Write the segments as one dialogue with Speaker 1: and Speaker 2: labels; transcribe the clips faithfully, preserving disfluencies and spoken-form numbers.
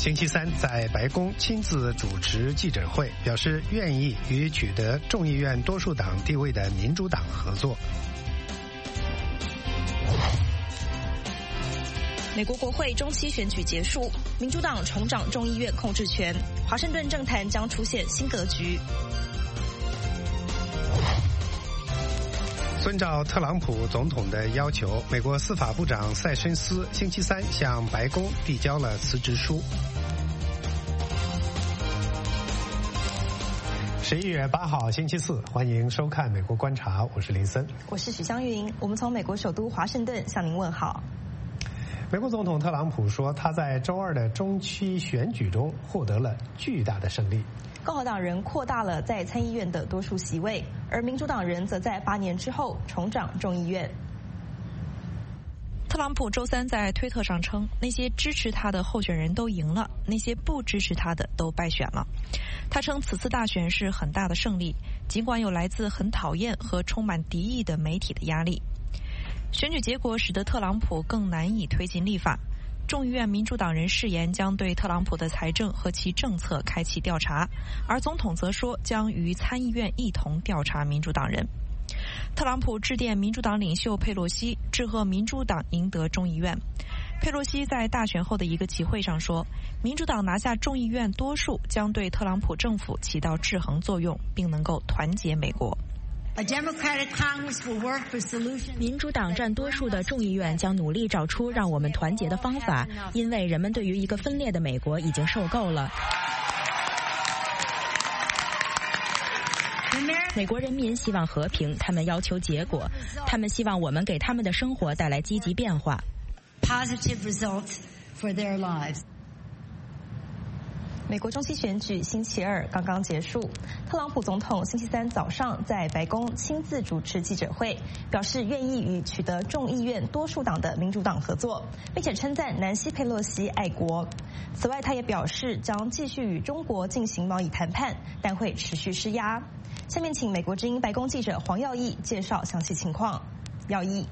Speaker 1: 星期三在白宫亲自主持记者会，表示愿意与取得众议院多数党地位的民主党合作。
Speaker 2: 美国国会中期选举结束，民主党重掌众议院控制权，华盛顿政坛将出现新格局。
Speaker 1: 遵照特朗普总统的要求，美国司法部长塞申斯星期三向白宫递交了辞职书。十一月八号星期四，欢迎收看《美国观察》，我是林森，
Speaker 2: 我是许湘云。我们从美国首都华盛顿向您问好。
Speaker 1: 美国总统特朗普说，他在周二的中期选举中获得了巨大的胜利。
Speaker 2: 共和党人扩大了在参议院的多数席位，而民主党人则在八年之后重掌众议院。
Speaker 3: 特朗普周三在推特上称，那些支持他的候选人都赢了，那些不支持他的都败选了。他称此次大选是很大的胜利，尽管有来自很讨厌和充满敌意的媒体的压力。选举结果使得特朗普更难以推进立法。众议院民主党人誓言将对特朗普的财政和其政策开启调查，而总统则说将与参议院一同调查民主党人。特朗普致电民主党领袖佩洛西，致贺民主党赢得众议院。佩洛西在大选后的一个集会上说，民主党拿下众议院多数将对特朗普政府起到制衡作用，并能够团结美国。
Speaker 4: 民主党占多数的众议院将努力找出让我们团结的方法，因为人们对于一个分裂的美国已经受够了。美国人民希望和平，他们要求结果，他们希望我们给他们的生活带来积极变化。
Speaker 2: 美国中期选举星期二刚刚结束，特朗普总统星期三早上在白宫亲自主持记者会，表示愿意与取得众议院多数党的民主党合作，并且称赞南希佩洛西爱国。此外，他也表示将继续与中国进行贸易谈判，但会持续施压。下面请美国之音白宫记者黄耀义介绍详细情况。耀义。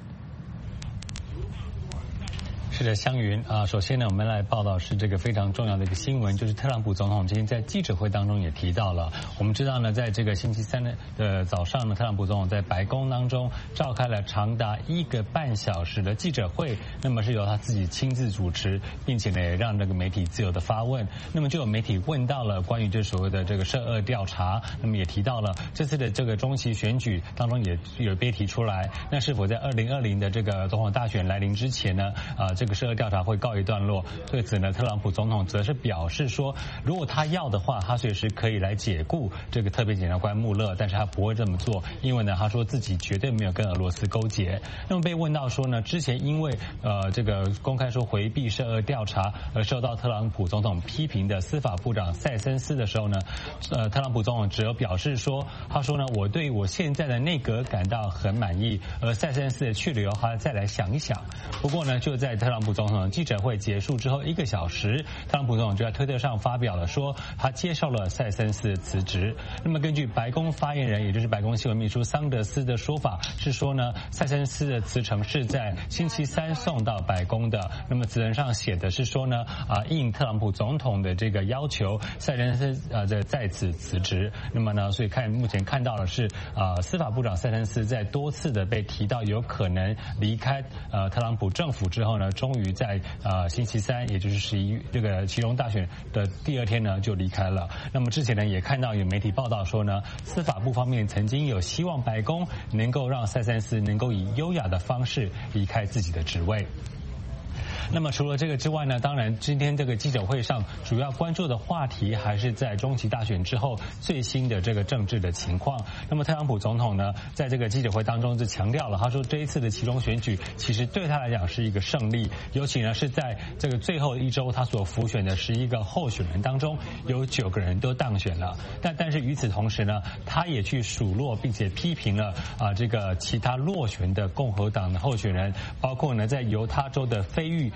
Speaker 5: 是的，湘云啊，首先呢，我们来报道是这个非常重要的一个新闻，就是特朗普总统今天在记者会当中也提到了。我们知道呢，在这个星期三的呃早上呢，特朗普总统在白宫当中召开了长达一个半小时的记者会，那么是由他自己亲自主持，并且呢也让这个媒体自由的发问。那么就有媒体问到了关于这所谓的这个涉恶调查，那么也提到了这次的这个中期选举当中也有被提出来，那是否在二零二零的这个总统大选来临之前呢，啊、呃、这个涉恶调查会告一段落？对此呢，特朗普总统则是表示说，如果他要的话，他随时可以来解雇这个特别检察官穆勒，但是他不会这么做，因为呢，他说自己绝对没有跟俄罗斯勾结。那么被问到说呢，之前因为呃这个公开说回避涉恶调查而受到特朗普总统批评的司法部长塞森斯的时候呢，呃特朗普总统只有表示说，他说呢，我对我现在的内阁感到很满意，而塞森斯的去留他再来想一想。不过呢，就在特朗普总统记者会结束之后一个小时，特朗普总统就在推特上发表了说，他接受了塞森斯的辞职。那么根据白宫发言人，也就是白宫新闻秘书桑德斯的说法是说呢，塞森斯的辞呈是在星期三送到白宫的。那么辞呈上写的是说呢，啊，应特朗普总统的这个要求，塞森斯呃在在此辞职。那么呢，所以看目前看到的是啊，司法部长塞森斯在多次的被提到有可能离开呃特朗普政府之后呢，终于在呃星期三，也就是十一这个期中大选的第二天呢就离开了。那么之前呢也看到有媒体报道说呢，司法部方面曾经有希望白宫能够让塞森斯能够以优雅的方式离开自己的职位。那么除了这个之外呢，当然今天这个记者会上主要关注的话题还是在中期大选之后最新的这个政治的情况。那么特朗普总统呢，在这个记者会当中就强调了，他说这一次的期中选举其实对他来讲是一个胜利，尤其呢是在这个最后一周他所辅选的十一个候选人当中，有九个人都当选了。但但是与此同时呢，他也去数落并且批评了啊这个其他落选的共和党的候选人，包括呢在犹他州的非裔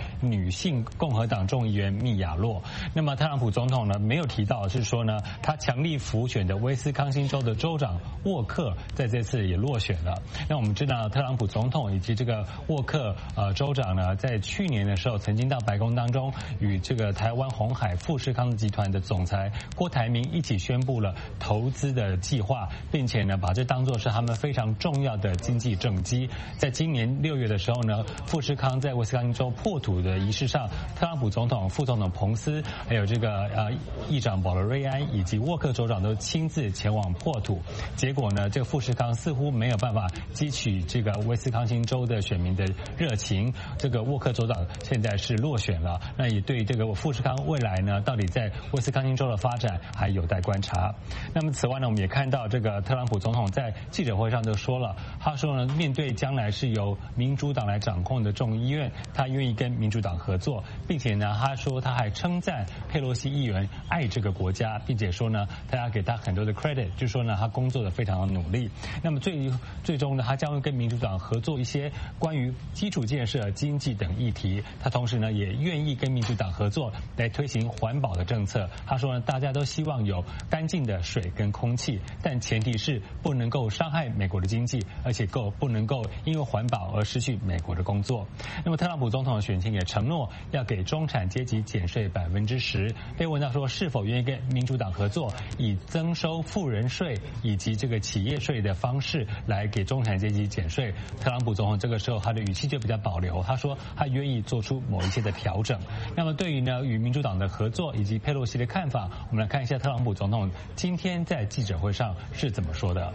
Speaker 5: 女性共和党众议员密亚洛。那么特朗普总统呢没有提到是说呢，他强力辅选的威斯康星州的州长沃克在这次也落选了。那我们知道特朗普总统以及这个沃克呃州长呢，在去年的时候曾经到白宫当中与这个台湾鸿海富士康集团的总裁郭台铭一起宣布了投资的计划，并且呢把这当作是他们非常重要的经济政绩。在今年六月的时候呢，富士康在威斯康星州破土的仪式上，特朗普总统、副总统彭斯，还有这个呃议长保罗瑞安以及沃克州长都亲自前往破土。结果呢，这个富士康似乎没有办法激起这个威斯康星州的选民的热情。这个沃克州长现在是落选了，那也对这个富士康未来呢，到底在威斯康星州的发展还有待观察。那么此外呢，我们也看到这个特朗普总统在记者会上就说了，他说呢，面对将来是由民主党来掌控的众议院，他愿意跟民主党合作，并且呢，他说他还称赞佩洛西议员爱这个国家，并且说呢，他要给他很多的 credit， 就说呢，他工作的非常的努力。那么最最终呢，他将会跟民主党合作一些关于基础建设、经济等议题。他同时呢，也愿意跟民主党合作来推行环保的政策。他说呢，大家都希望有干净的水跟空气，但前提是不能够伤害美国的经济，而且够不能够因为环保而失去美国的工作。那么特朗普总统的选情也承诺要给中产阶级减税百分之十。被问到说是否愿意跟民主党合作，以增收富人税以及这个企业税的方式来给中产阶级减税，特朗普总统这个时候他的语气就比较保留，他说他愿意做出某一些的调整。那么对于呢与民主党的合作以及佩洛西的看法，我们来看一下特朗普总统今天在记者会上是怎么说的。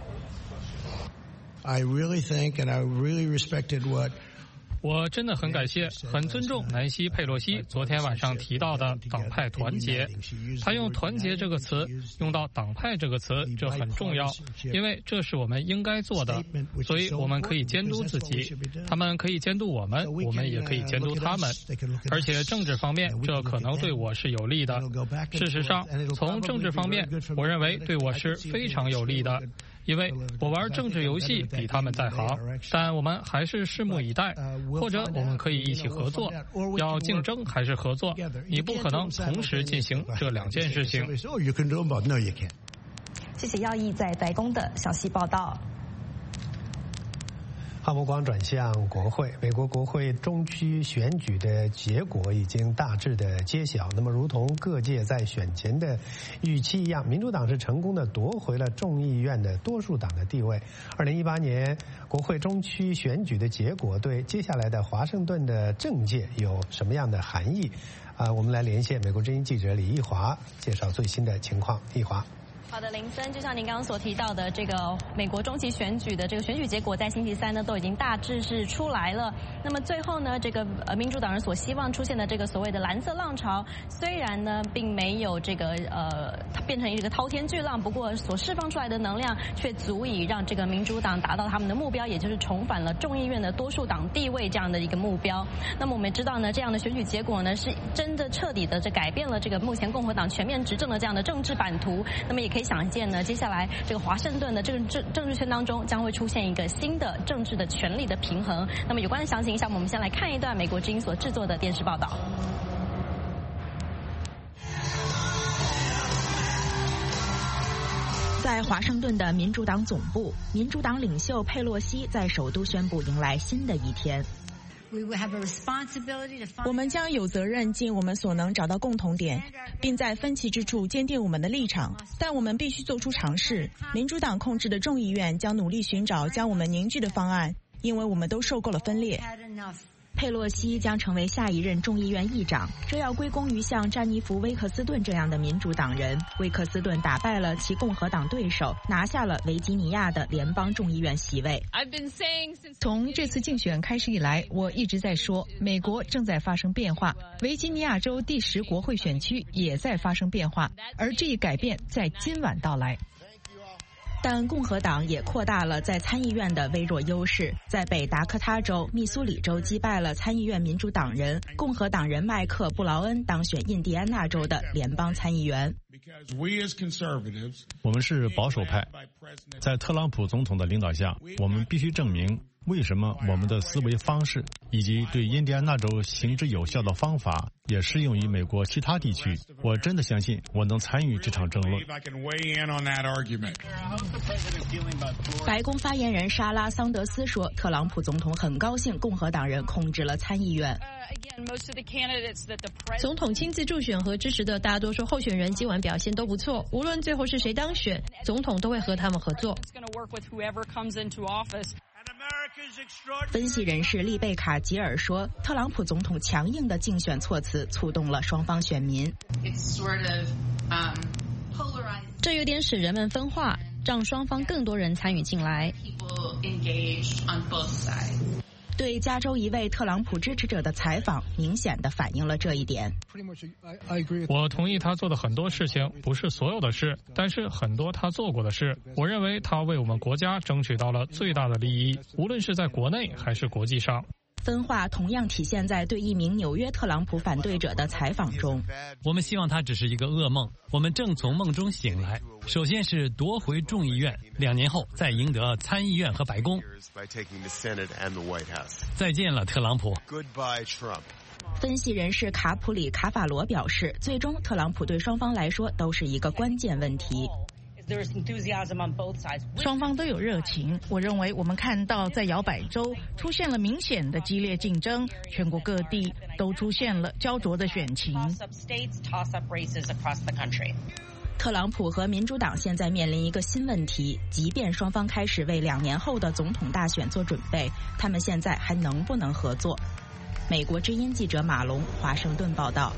Speaker 6: I really think and I really respected what
Speaker 7: 我真的很感谢，很尊重南希·佩洛西昨天晚上提到的党派团结。他用团结这个词，用到党派这个词，这很重要，因为这是我们应该做的。所以我们可以监督自己，他们可以监督我们，我们也可以监督他们。而且政治方面，这可能对我是有利的。事实上，从政治方面，我认为对我是非常有利的。因为我玩政治游戏比他们在行，但我们还是拭目以待，或者我们可以一起合作。要竞争还是合作？你不可能同时进行这两件事情。
Speaker 2: 谢谢耀义在白宫的详细报道。
Speaker 1: 好，目光转向国会，美国国会中期选举的结果已经大致的揭晓。那么，如同各界在选前的预期一样，民主党是成功的夺回了众议院的多数党的地位。二零一八年国会中期选举的结果对接下来的华盛顿的政界有什么样的含义？啊，我们来连线美国之音记者李义华，介绍最新的情况。义华。
Speaker 8: 好的，林森，就像您刚刚所提到的，这个美国中期选举的这个选举结果在星期三呢都已经大致是出来了。那么最后呢，这个呃民主党人所希望出现的这个所谓的蓝色浪潮，虽然呢并没有这个呃变成一个滔天巨浪，不过所释放出来的能量却足以让这个民主党达到他们的目标，也就是重返了众议院的多数党地位这样的一个目标。那么我们知道呢，这样的选举结果呢是真的彻底的这改变了这个目前共和党全面执政的这样的政治版图。那么也可以想见呢，接下来这个华盛顿的这个政政治圈当中将会出现一个新的政治的权力的平衡。那么有关的详情，下面我们先来看一段美国之音所制作的电视报道。
Speaker 4: 在华盛顿的民主党总部，民主党领袖佩洛西在首都宣布迎来新的一天。我们将有责任尽我们所能找到共同点，并在分歧之处坚定我们的立场。但我们必须做出尝试。民主党控制的众议院将努力寻找将我们凝聚的方案，因为我们都受够了分裂。佩洛西将成为下一任众议院议长，这要归功于像詹妮弗·威克斯顿这样的民主党人。威克斯顿打败了其共和党对手，拿下了维吉尼亚的联邦众议院席位。
Speaker 9: 从这次竞选开始以来，我一直在说，美国正在发生变化，维吉尼亚州第十国会选区也在发生变化，而这一改变在今晚到来。
Speaker 4: 但共和党也扩大了在参议院的微弱优势，在北达科他州、密苏里州击败了参议院民主党人共和党人麦克·布劳恩当选印第安纳州的联邦参议员。
Speaker 10: 我们是保守派，在特朗普总统的领导下，我们必须证明为什么我们的思维方式以及对印第安纳州行之有效的方法也适用于美国其他地区。我真的相信我能参与这场争论。
Speaker 4: 白宫发言人莎拉·桑德斯说，特朗普总统很高兴共和党人控制了参议院。
Speaker 11: 总统亲自助选和支持的大多数候选人今晚表现都不错，无论最后是谁当选，总统都会和他们合作。
Speaker 4: 分析人士丽贝卡·吉尔说，特朗普总统强硬的竞选措辞触动了双方选民。
Speaker 11: 这有点使人们分化，让双方更多人参与进来。
Speaker 4: 对加州一位特朗普支持者的采访明显地反映了这一点。
Speaker 7: 我同意他做的很多事情，不是所有的事，但是很多他做过的事，我认为他为我们国家争取到了最大的利益，无论是在国内还是国际上。
Speaker 4: 分化同样体现在对一名纽约特朗普反对者的采访中。
Speaker 12: 我们希望它只是一个噩梦，我们正从梦中醒来。首先是夺回众议院，两年后再赢得参议院和白宫。再见了，特朗普。
Speaker 4: 分析人士卡普里卡法罗表示，最终特朗普对双方来说都是一个关键问题。
Speaker 13: 双方都有热情，我认为我们看到在摇摆州出现了明显的激烈竞争，全国各地都出现了焦灼的选情。
Speaker 4: 特朗普和民主党现在面临一个新问题，即便双方开始为两年后的总统大选做准备，他们现在还能不能合作？美国之音记者马龙华盛顿报道。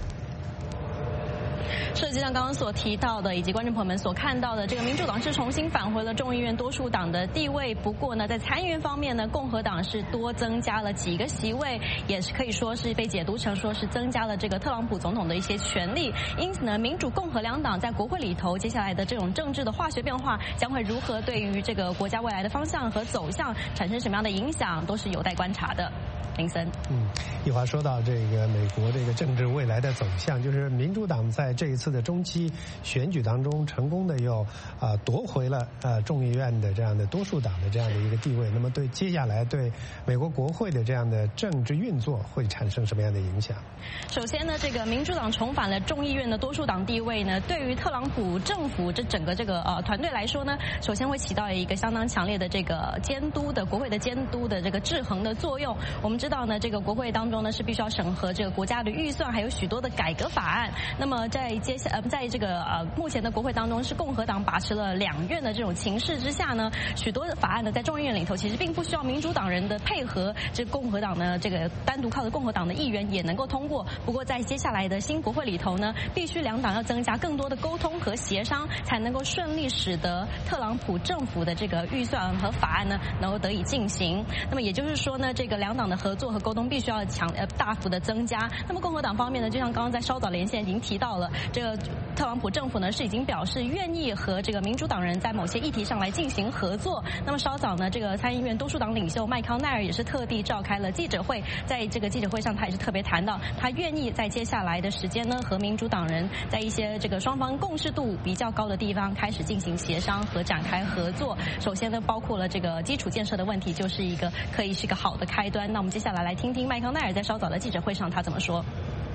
Speaker 8: 是，就像刚刚所提到的，以及观众朋友们所看到的，这个民主党是重新返回了众议院多数党的地位。不过呢，在参议院方面呢，共和党是多增加了几个席位，也是可以说是被解读成说是增加了这个特朗普总统的一些权利。因此呢，民主共和两党在国会里头接下来的这种政治的化学变化，将会如何对于这个国家未来的方向和走向产生什么样的影响，都是有待观察的。林森，
Speaker 1: 嗯，一会儿说到这个美国这个政治未来的走向，就是民主党在这一次的中期选举当中，成功的又啊夺回了呃众议院的这样的多数党的这样的一个地位。那么对接下来对美国国会的这样的政治运作会产生什么样的影响？
Speaker 8: 首先呢，这个民主党重返了众议院的多数党地位呢，对于特朗普政府这整个这个呃团队来说呢，首先会起到一个相当强烈的这个监督的国会的监督的这个制衡的作用。我们知道呢，这个国会当中呢是必须要审核这个国家的预算，还有许多的改革法案。那么在接下呃在这个呃目前的国会当中，是共和党把持了两院的这种情势之下呢，许多的法案呢在众议院里头其实并不需要民主党人的配合，这共和党呢这个单独靠着共和党的议员也能够通过。不过在接下来的新国会里头呢，必须两党要增加更多的沟通和协商，才能够顺利使得特朗普政府的这个预算和法案呢能够得以进行。那么也就是说呢，这个两党的合作和沟通必须要强呃大幅的增加。那么共和党方面呢，就像刚刚在稍早连线已经提到了，这个特朗普政府呢是已经表示愿意和这个民主党人在某些议题上来进行合作。那么稍早呢，这个参议院多数党领袖麦康奈尔也是特地召开了记者会，在这个记者会上他也是特别谈到，他愿意在接下来的时间呢和民主党人在一些这个双方共识度比较高的地方开始进行协商和展开合作。首先呢，包括了这个基础建设的问题，就是一个可以是一个好的开端。那我们接下来来听听麦康奈尔在稍早的记者会上他怎么说。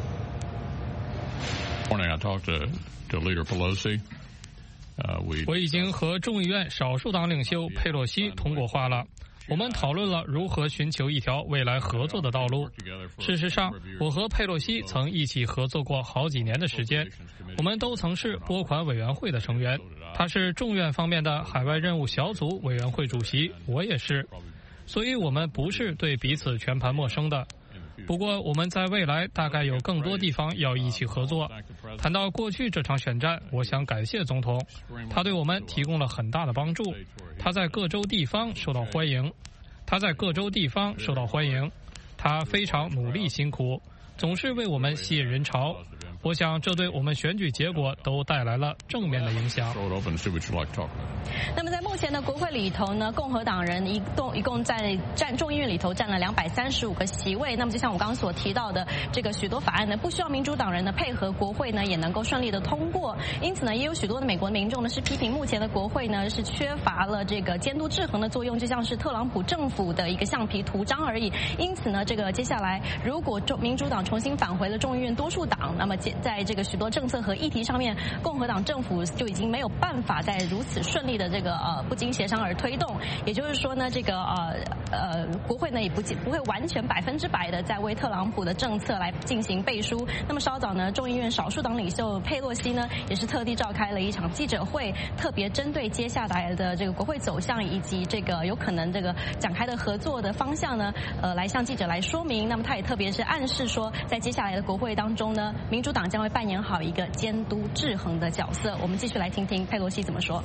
Speaker 14: Morning, I talked to, to Leader Pelosi. Uh, we
Speaker 7: 我已经和众议院少数党领袖佩洛西通过话了。我们讨论了如何寻求一条未来合作的道路。事实上，我和佩洛西曾一起合作过好几年的时间，我们都曾是拨款委员会的成员。他是众院方面的海外任务小组委员会主席，我也是，所以我们不是对彼此全盘陌生的。不过我们在未来大概有更多地方要一起合作。谈到过去这场选战，我想感谢总统，他对我们提供了很大的帮助。他在各州地方受到欢迎，他在各州地方受到欢迎，他非常努力辛苦，总是为我们吸引人潮。 我想这对我们选举结果都带来了正面的影响。
Speaker 8: 那么在目前的国会里头呢，共和党人一共一共在占众议院里头占了两百三十五个席位。那么就像我刚刚所提到的，这个许多法案呢，不需要民主党人的配合，国会呢也能够顺利的通过。因此呢，也有许多的美国民众呢是批评目前的国会呢是缺乏了这个监督制衡的作用，就像是特朗普政府的一个橡皮图章而已。因此呢，这个接下来如果众民主党重新返回了众议院多数党，那么在这个许多政策和议题上面，共和党政府就已经没有办法再如此顺利的这个呃不经协商而推动。也就是说呢，这个呃呃国会呢也不不会完全百分之百的在为特朗普的政策来进行背书。那么稍早呢，众议院少数党领袖佩洛西呢也是特地召开了一场记者会，特别针对接下来的这个国会走向以及这个有可能这个展开的合作的方向呢，呃来向记者来说明。那么他也特别是暗示说，在接下来的国会当中呢，民主党将会扮演好一个监督制衡的角色。我们继续来听听佩洛西怎么说。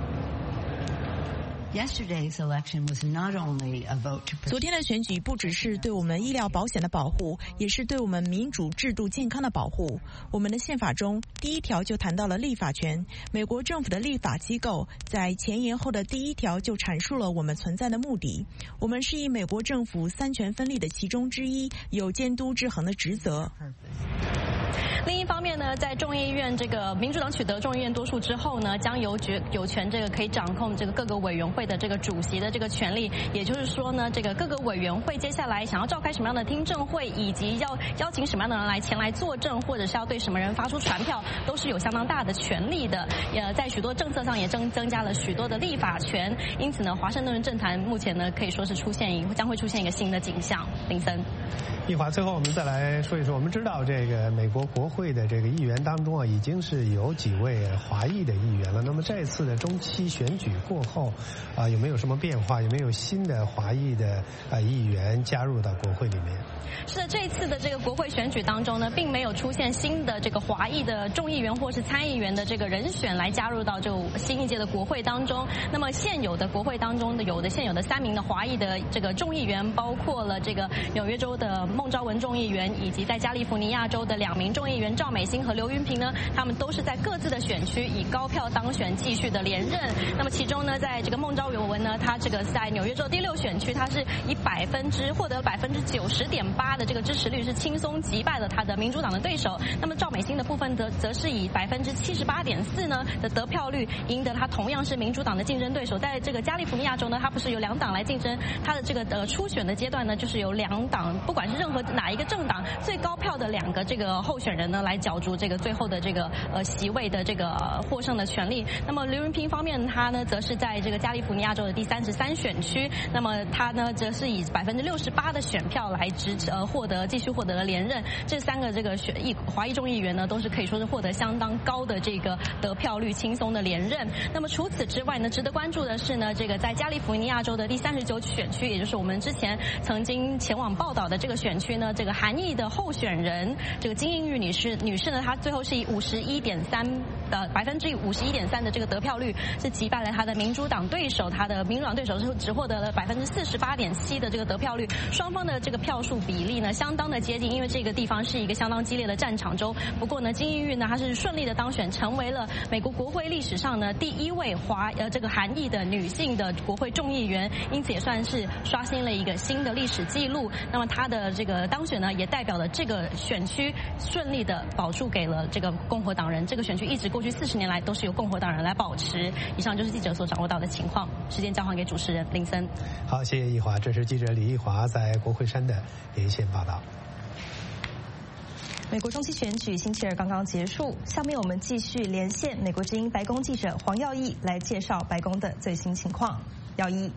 Speaker 4: 昨天的选举不只是对我们医疗保险的保护，也是对我们民主制度健康的保护。我们的宪法中第一条就谈到了立法权，美国政府的立法机构在前言后的第一条就阐述了我们存在的目的。我们是以美国政府三权分立的其中之一，有监督制衡的职责。
Speaker 8: 另一方面呢，在众议院这个民主党取得众议院多数之后呢，将有决有权这个可以掌控这个各个委员会的这个主席的这个权利。也就是说呢，这个各个委员会接下来想要召开什么样的听证会，以及要邀请什么样的人来前来作证，或者是要对什么人发出传票，都是有相当大的权利的。呃，在许多政策上也增增加了许多的立法权。因此呢，华盛顿政坛目前呢可以说是出现一将会出现一个新的景象。林森。
Speaker 1: 一华，最后我们再来说一说，我们知道这个美国国会的这个议员当中啊，已经是有几位华裔的议员了。那么这次的中期选举过后，啊，有没有什么变化？有没有新的华裔的啊议员加入到国会里面？
Speaker 8: 是的，这一次的这个国会选举当中呢，并没有出现新的这个华裔的众议员或是参议员的这个人选来加入到这个新一届的国会当中。那么现有的国会当中的有的现有的三名的华裔的这个众议员，包括了这个纽约州的孟昭文众议员，以及在加利福尼亚州的两名众议员赵美心和刘云平呢，他们都是在各自的选区以高票当选，继续的连任。那么其中呢，在这个孟昭文呢，他这个在纽约州第六选区，他是以百分之获得百分之九十点八的这个支持率，是轻松击败了他的民主党的对手。那么赵美心的部分则则是以百分之七十八点四呢的得票率赢得他同样是民主党的竞争对手。在这个加利福尼亚州呢，他不是有两党来竞争，他的这个呃初选的阶段呢，就是有两党，不管是任何哪一个政党最高票的两个这个候选人呢，来角逐这个最后的这个呃席位的这个获胜的权利。那么刘云平方面，他呢则是在这个加利福尼亚州的第三十三选区，那么他呢则是以百分之六十八的选票来支持呃获得继续获得了连任。这三个这个选议华裔众议员呢，都是可以说是获得相当高的这个得票率，轻松的连任。那么除此之外呢，值得关注的是呢，这个在加利福尼亚州的第三十九选区，也就是我们之前曾经前往报道的这个选区呢，这个韩裔的候选人这个金英玉女士女士呢，她最后是以五十一点三呃百分之五十一点三的这个得票率，是击败了她的民主党对手，她的民主党对手是只获得了百分之四十八点七的这个得票率。双方的这个票数比例呢，相当的接近，因为这个地方是一个相当激烈的战场州。不过呢，金英玉呢，她是顺利的当选，成为了美国国会历史上呢第一位华呃这个韩裔的女性的国会众议员，因此也算是刷新了一个新的历史记录。那么她的这个当选呢，也代表了这个选区顺利的保住给了这个共和党人。这个选区一直过去四十年来都是由共和党人来保持。以上就是记者所掌握到的情况。时间交还给主持人林森。
Speaker 1: 好，谢谢易华，这是记者李易华在国会山的连线报道。
Speaker 2: 美国中期选举星期二刚刚结束，下面我们继续连线美国之音白宫记者黄耀义来介绍白宫的最新情况。耀义。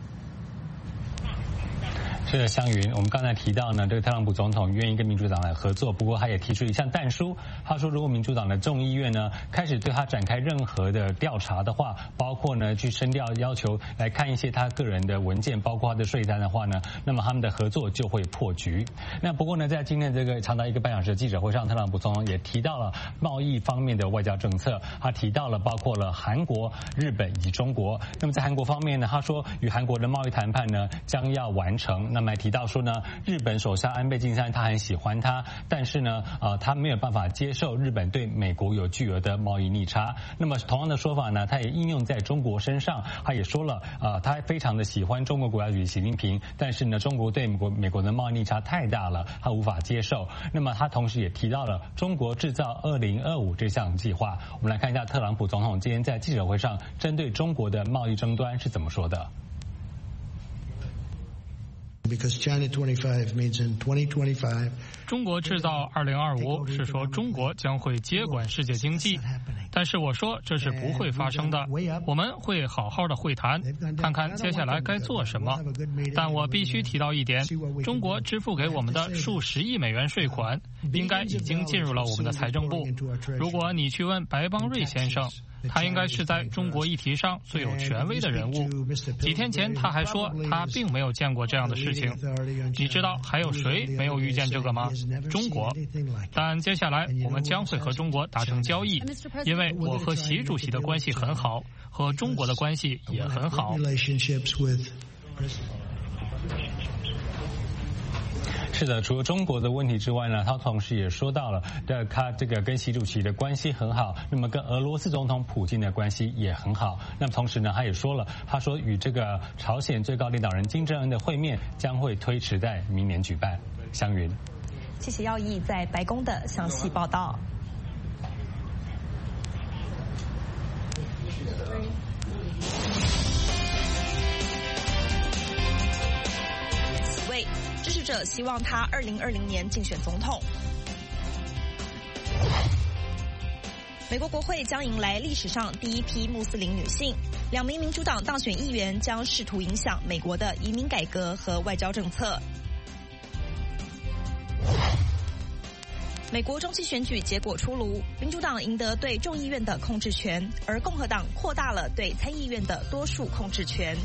Speaker 5: 是的，湘云，我们刚才提到呢，这个特朗普总统愿意跟民主党来合作，不过他也提出一项但书，他说如果民主党的众议院呢开始对他展开任何的调查的话，包括呢去声调要求来看一些他个人的文件，包括他的税单的话呢，那么他们的合作就会破局。那不过呢，在今天这个长达一个半小时的记者会上，特朗普总统也提到了贸易方面的外交政策，他提到了包括了韩国、日本以及中国。那么在韩国方面呢，他说与韩国的贸易谈判呢将要完成。 那么还提到说呢，日本首相安倍晋三他很喜欢他，但是呢，呃，他没有办法接受日本对美国有巨额的贸易逆差。那么同样的说法呢，他也应用在中国身上，他也说了，呃，他非常的喜欢中国国家主席习近平，但是呢，中国对美国美国的贸易逆差太大了，他无法接受。那么他同时也提到了中国制造二零二五这项计划。我们来看一下特朗普总统今天在记者会上针对中国的贸易争端是怎么说的。
Speaker 6: Because China twenty-five means in twenty twenty-five.
Speaker 7: 中国制造二零二五是说中国将会接管世界经济，但是我说这是不会发生的。我们会好好的会谈，看看接下来该做什么。但我必须提到一点，中国支付给我们的数十亿美元税款，应该已经进入了我们的财政部。如果你去问白邦瑞先生，他应该是在中国议题上最有权威的人物。几天前他还说他并没有见过这样的事情。你知道还有谁没有遇见这个吗？中国。但接下来我们将会和中国达成交易，因为我和习主席的关系很好，和中国的关系也很好。
Speaker 5: 是的，除了中国的问题之外呢，他同时也说到了，呃，他这个跟习主席的关系很好，那么跟俄罗斯总统普京的关系也很好。那么同时呢，他也说了，他说与这个朝鲜最高领导人金正恩的会面将会推迟在明年举办。湘云，
Speaker 2: 谢谢耀义在白宫的详细报道。支持者希望他二零二零年竞选总统。美国国会将迎来历史上第一批穆斯林女性，两名民主党当选议员将试图影响美国的移民改革和外交政策。美国中期选举结果出炉，民主党赢得对众议院的控制权，而共和党扩大了对参议院的多数控制权。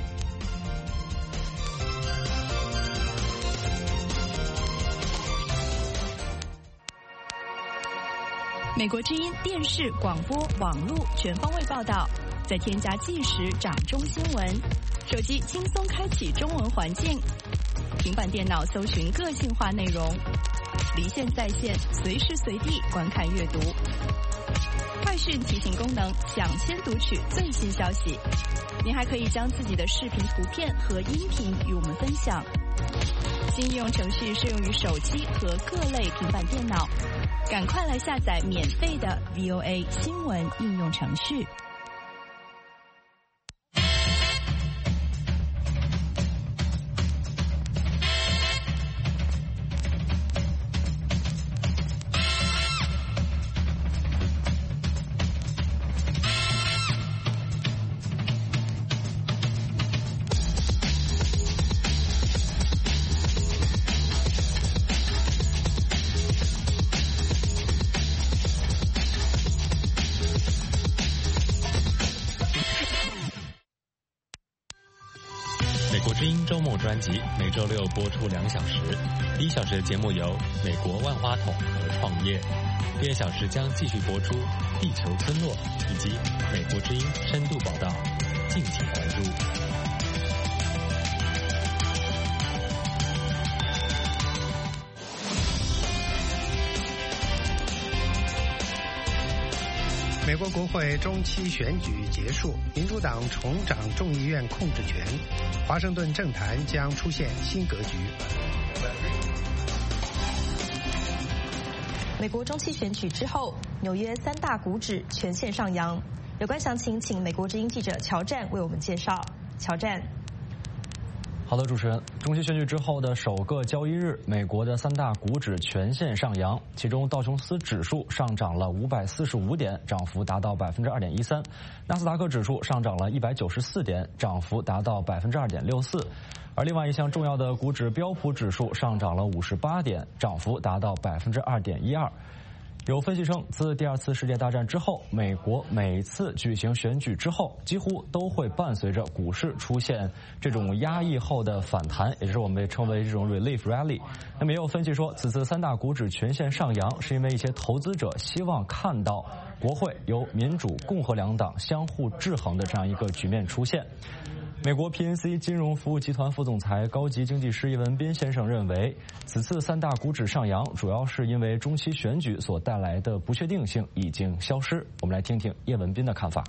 Speaker 15: 美国之音电视、广播、网络全方位报道，再添加即时掌中新闻，手机轻松开启中文环境，平板电脑搜寻个性化内容，离线在线，随时随地观看阅读。快讯提醒功能，抢先读取最新消息。您还可以将自己的视频、图片和音频与我们分享。新应用程序适用于手机和各类平板电脑。赶快来下载免费的 V O A 新闻应用程序。
Speaker 16: 专辑每周六播出两小时，第一小时的节目有美国万花筒和创业，第二小时将继续播出地球村落以及美国之音深度报道，敬请关注。
Speaker 1: 美国国会中期选举结束，民主党重掌众议院控制权，华盛顿政坛将出现新格局。
Speaker 2: 美国中期选举之后，纽约三大股指全线上扬。有关详情，请美国之音记者乔战为我们介绍。乔战。
Speaker 17: 好的，主持人，中期选举之后的首个交易日，美国的三大股指全线上扬，其中道琼斯指数上涨了五百四十五点，涨幅达到百分之二点一三；纳斯达克指数上涨了一百九十四点，涨幅达到百分之二点六四。而另外一项重要的股指标普指数上涨了五十八点，涨幅达到百分之二点一二。有分析称，自第二次世界大战之后，美国每次举行选举之后，几乎都会伴随着股市出现这种压抑后的反弹，也就是我们被称为这种 relief rally。那么也有分析说，此次三大股指全线上扬，是因为一些投资者希望看到国会由民主、共和两党相互制衡的这样一个局面出现。 美国 P N C 金融服务集团副总裁、高级经济师叶文斌先生认为，此次三大股指上扬，主要是因为中期选举所带来的不确定性已经消失。我们来听听叶文斌的看法。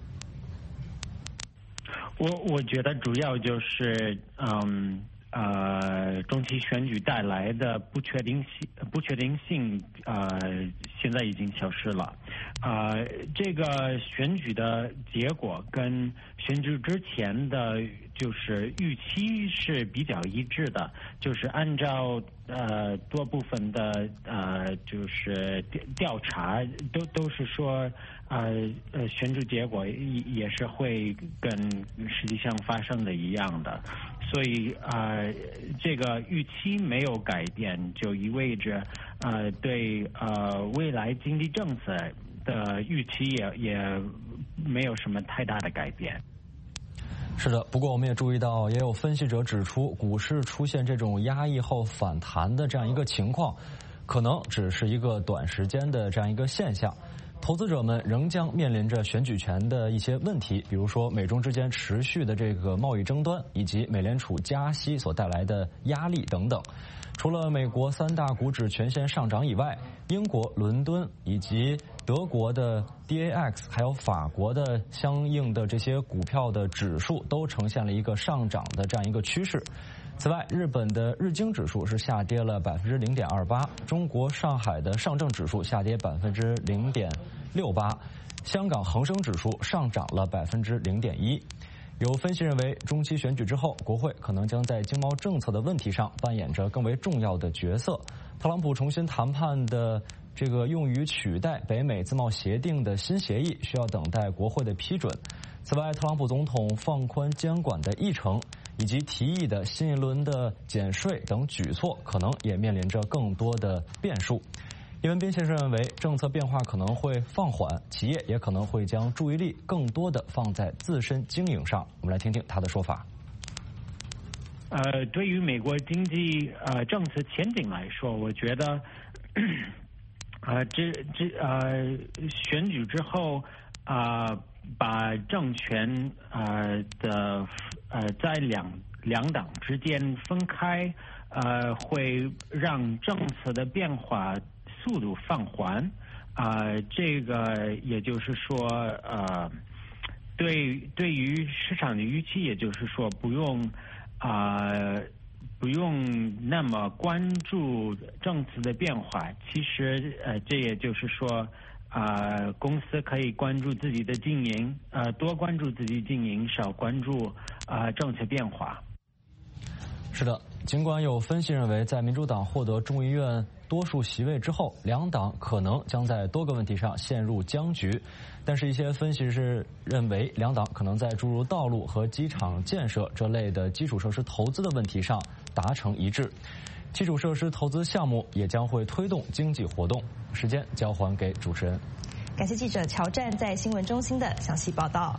Speaker 18: 我我觉得主要就是嗯。呃，中期选举带来的不确定性，不确定性，呃，现在已经消失了。呃，这个选举的结果跟选举之前的就是预期是比较一致的，就是按照呃多部分的呃就是调查都都是说。呃呃，选举结果也也是会跟实际上发生的一样的，所以呃，这个预期没有改变，就意味着呃对呃未来经济政策的预期也也没有什么太大的改变。
Speaker 17: 是的，不过我们也注意到，也有分析者指出，股市出现这种压抑后反弹的这样一个情况，可能只是一个短时间的这样一个现象。投资者们仍将面临着选举权的一些问题，比如说美中之间持续的这个贸易争端，以及美联储加息所带来的压力等等。除了美国三大股指全线上涨以外，英国伦敦以及德国的 D A X 还有法国的相应的这些股票的指数都呈现了一个上涨的这样一个趋势。此外，日本的日经指数是下跌了百分之零点二八，中国上海的上证指数下跌百分之零点六八，香港恒生指数上涨了百分之零点一。有分析认为，中期选举之后，国会可能将在经贸政策的问题上扮演着更为重要的角色。特朗普重新谈判的这个用于取代北美自贸协定的新协议，需要等待国会的批准。此外，特朗普总统放宽监管的议程，以及提议的新一轮的减税等举措，可能也面临着更多的变数。叶文斌先生认为，政策变化可能会放缓，企业也可能会将注意力更多的放在自身经营上。我们来听听他的说法。
Speaker 18: 呃，对于美国经济呃政策前景来说，我觉得，呃，这这呃选举之后啊。呃把政权呃的呃在两两党之间分开，呃会让政策的变化速度放缓，啊、呃，这个也就是说呃对对于市场的预期，也就是说不用啊、呃、不用那么关注政策的变化，其实呃这也就是说。啊、呃，公司可以关注自己的经营，呃，多关注自己经营，少关注啊、呃、政策变化。
Speaker 17: 是的，尽管有分析认为，在民主党获得众议院多数席位之后，两党可能将在多个问题上陷入僵局，但是一些分析师认为，两党可能在诸如道路和机场建设这类的基础设施投资的问题上达成一致。基础设施投资项目也将会推动经济活动。时间交还给主持人。
Speaker 2: 感谢记者乔战在新闻中心的详细报道。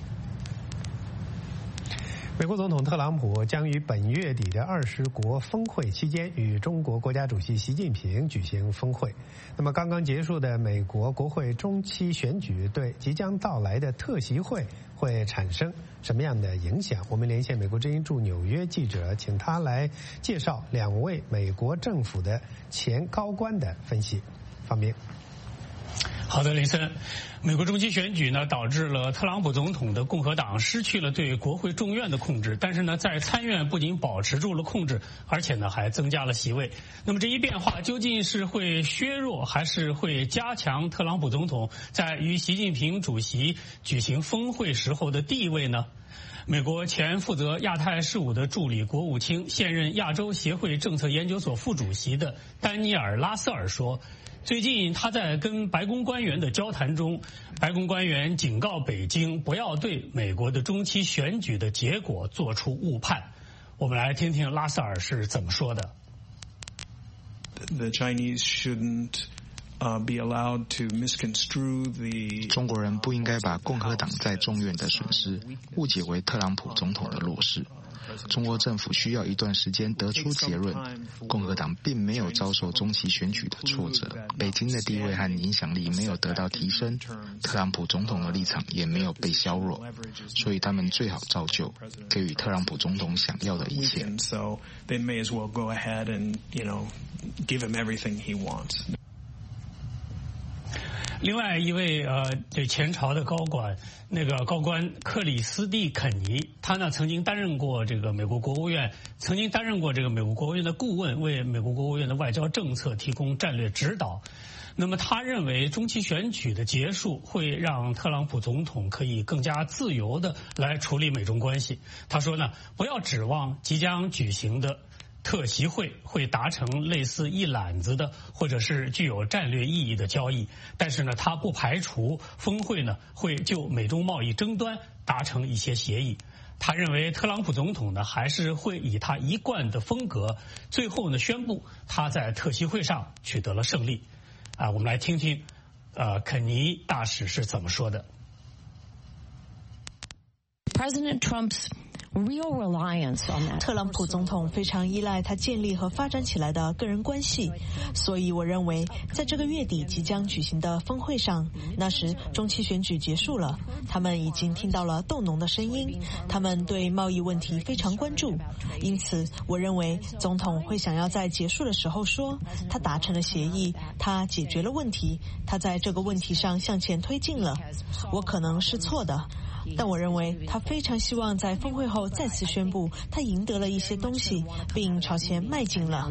Speaker 1: 美国总统特朗普将于本月底的二十国峰会期间与中国国家主席习近平举行峰会。那么刚刚结束的美国国会中期选举对即将到来的特席会会产生什么样的影响？我们连线美国之音驻纽约记者，请他来介绍两位美国政府的前高官的分析。方面。
Speaker 19: 好的，林森，美国中期选举呢，导致了特朗普总统的共和党失去了对国会众院的控制，但是呢，在参院不仅保持住了控制，而且呢还增加了席位。那么这一变化究竟是会削弱还是会加强特朗普总统在与习近平主席举行峰会时候的地位呢？美国前负责亚太事务的助理国务卿、现任亚洲协会政策研究所副主席的丹尼尔·拉瑟尔说，最近他在跟白宫官员的交谈中，白宫官员警告北京不要对美国的中期选举的结果做出误判。我们来听听拉瑟尔是怎么说的。
Speaker 20: The Chinese shouldn't Uh, be allowed to misconstrue the
Speaker 21: 中国人不应该把共和党在众院的损失误解为特朗普总统的弱势。 中国政府需要一段时间得出结论。共和党并没有遭受中期选举的挫折，北京的地位和影响力没有得到提升，特朗普总统的立场也没有被削弱，所以他们最好照旧，给予特朗普总统想要的一切。
Speaker 19: 另外一位呃，这前朝的高管，那个高官克里斯蒂肯尼，他呢曾经担任过这个美国国务院，曾经担任过这个美国国务院的顾问，为美国国务院的外交政策提供战略指导。那么他认为中期选举的结束会让特朗普总统可以更加自由的来处理美中关系。他说呢，不要指望即将举行的特席会会达成类似一揽子的或者是具有战略意义的交易，但是呢，他不排除峰会呢会就美中贸易争端达成一些协议。他认为特朗普总统呢还是会以他一贯的风格，最后呢宣布他在特席会上取得了胜利。啊，我们来听听，呃，肯尼大使是怎么说的。
Speaker 22: President Trump's real reliance on that.
Speaker 4: 特朗普总统非常依赖他建立和发展起来的个人关系，所以我认为在这个月底即将举行的峰会上，那时中期选举结束了，他们已经听到了豆农的声音，他们对贸易问题非常关注，因此我认为总统会想要在结束的时候说，他达成了协议，他解决了问题，他在这个问题上向前推进了。我可能是错的，但我认为他非常希望在峰会后再次宣布他赢得了一些东西，并朝前迈进了。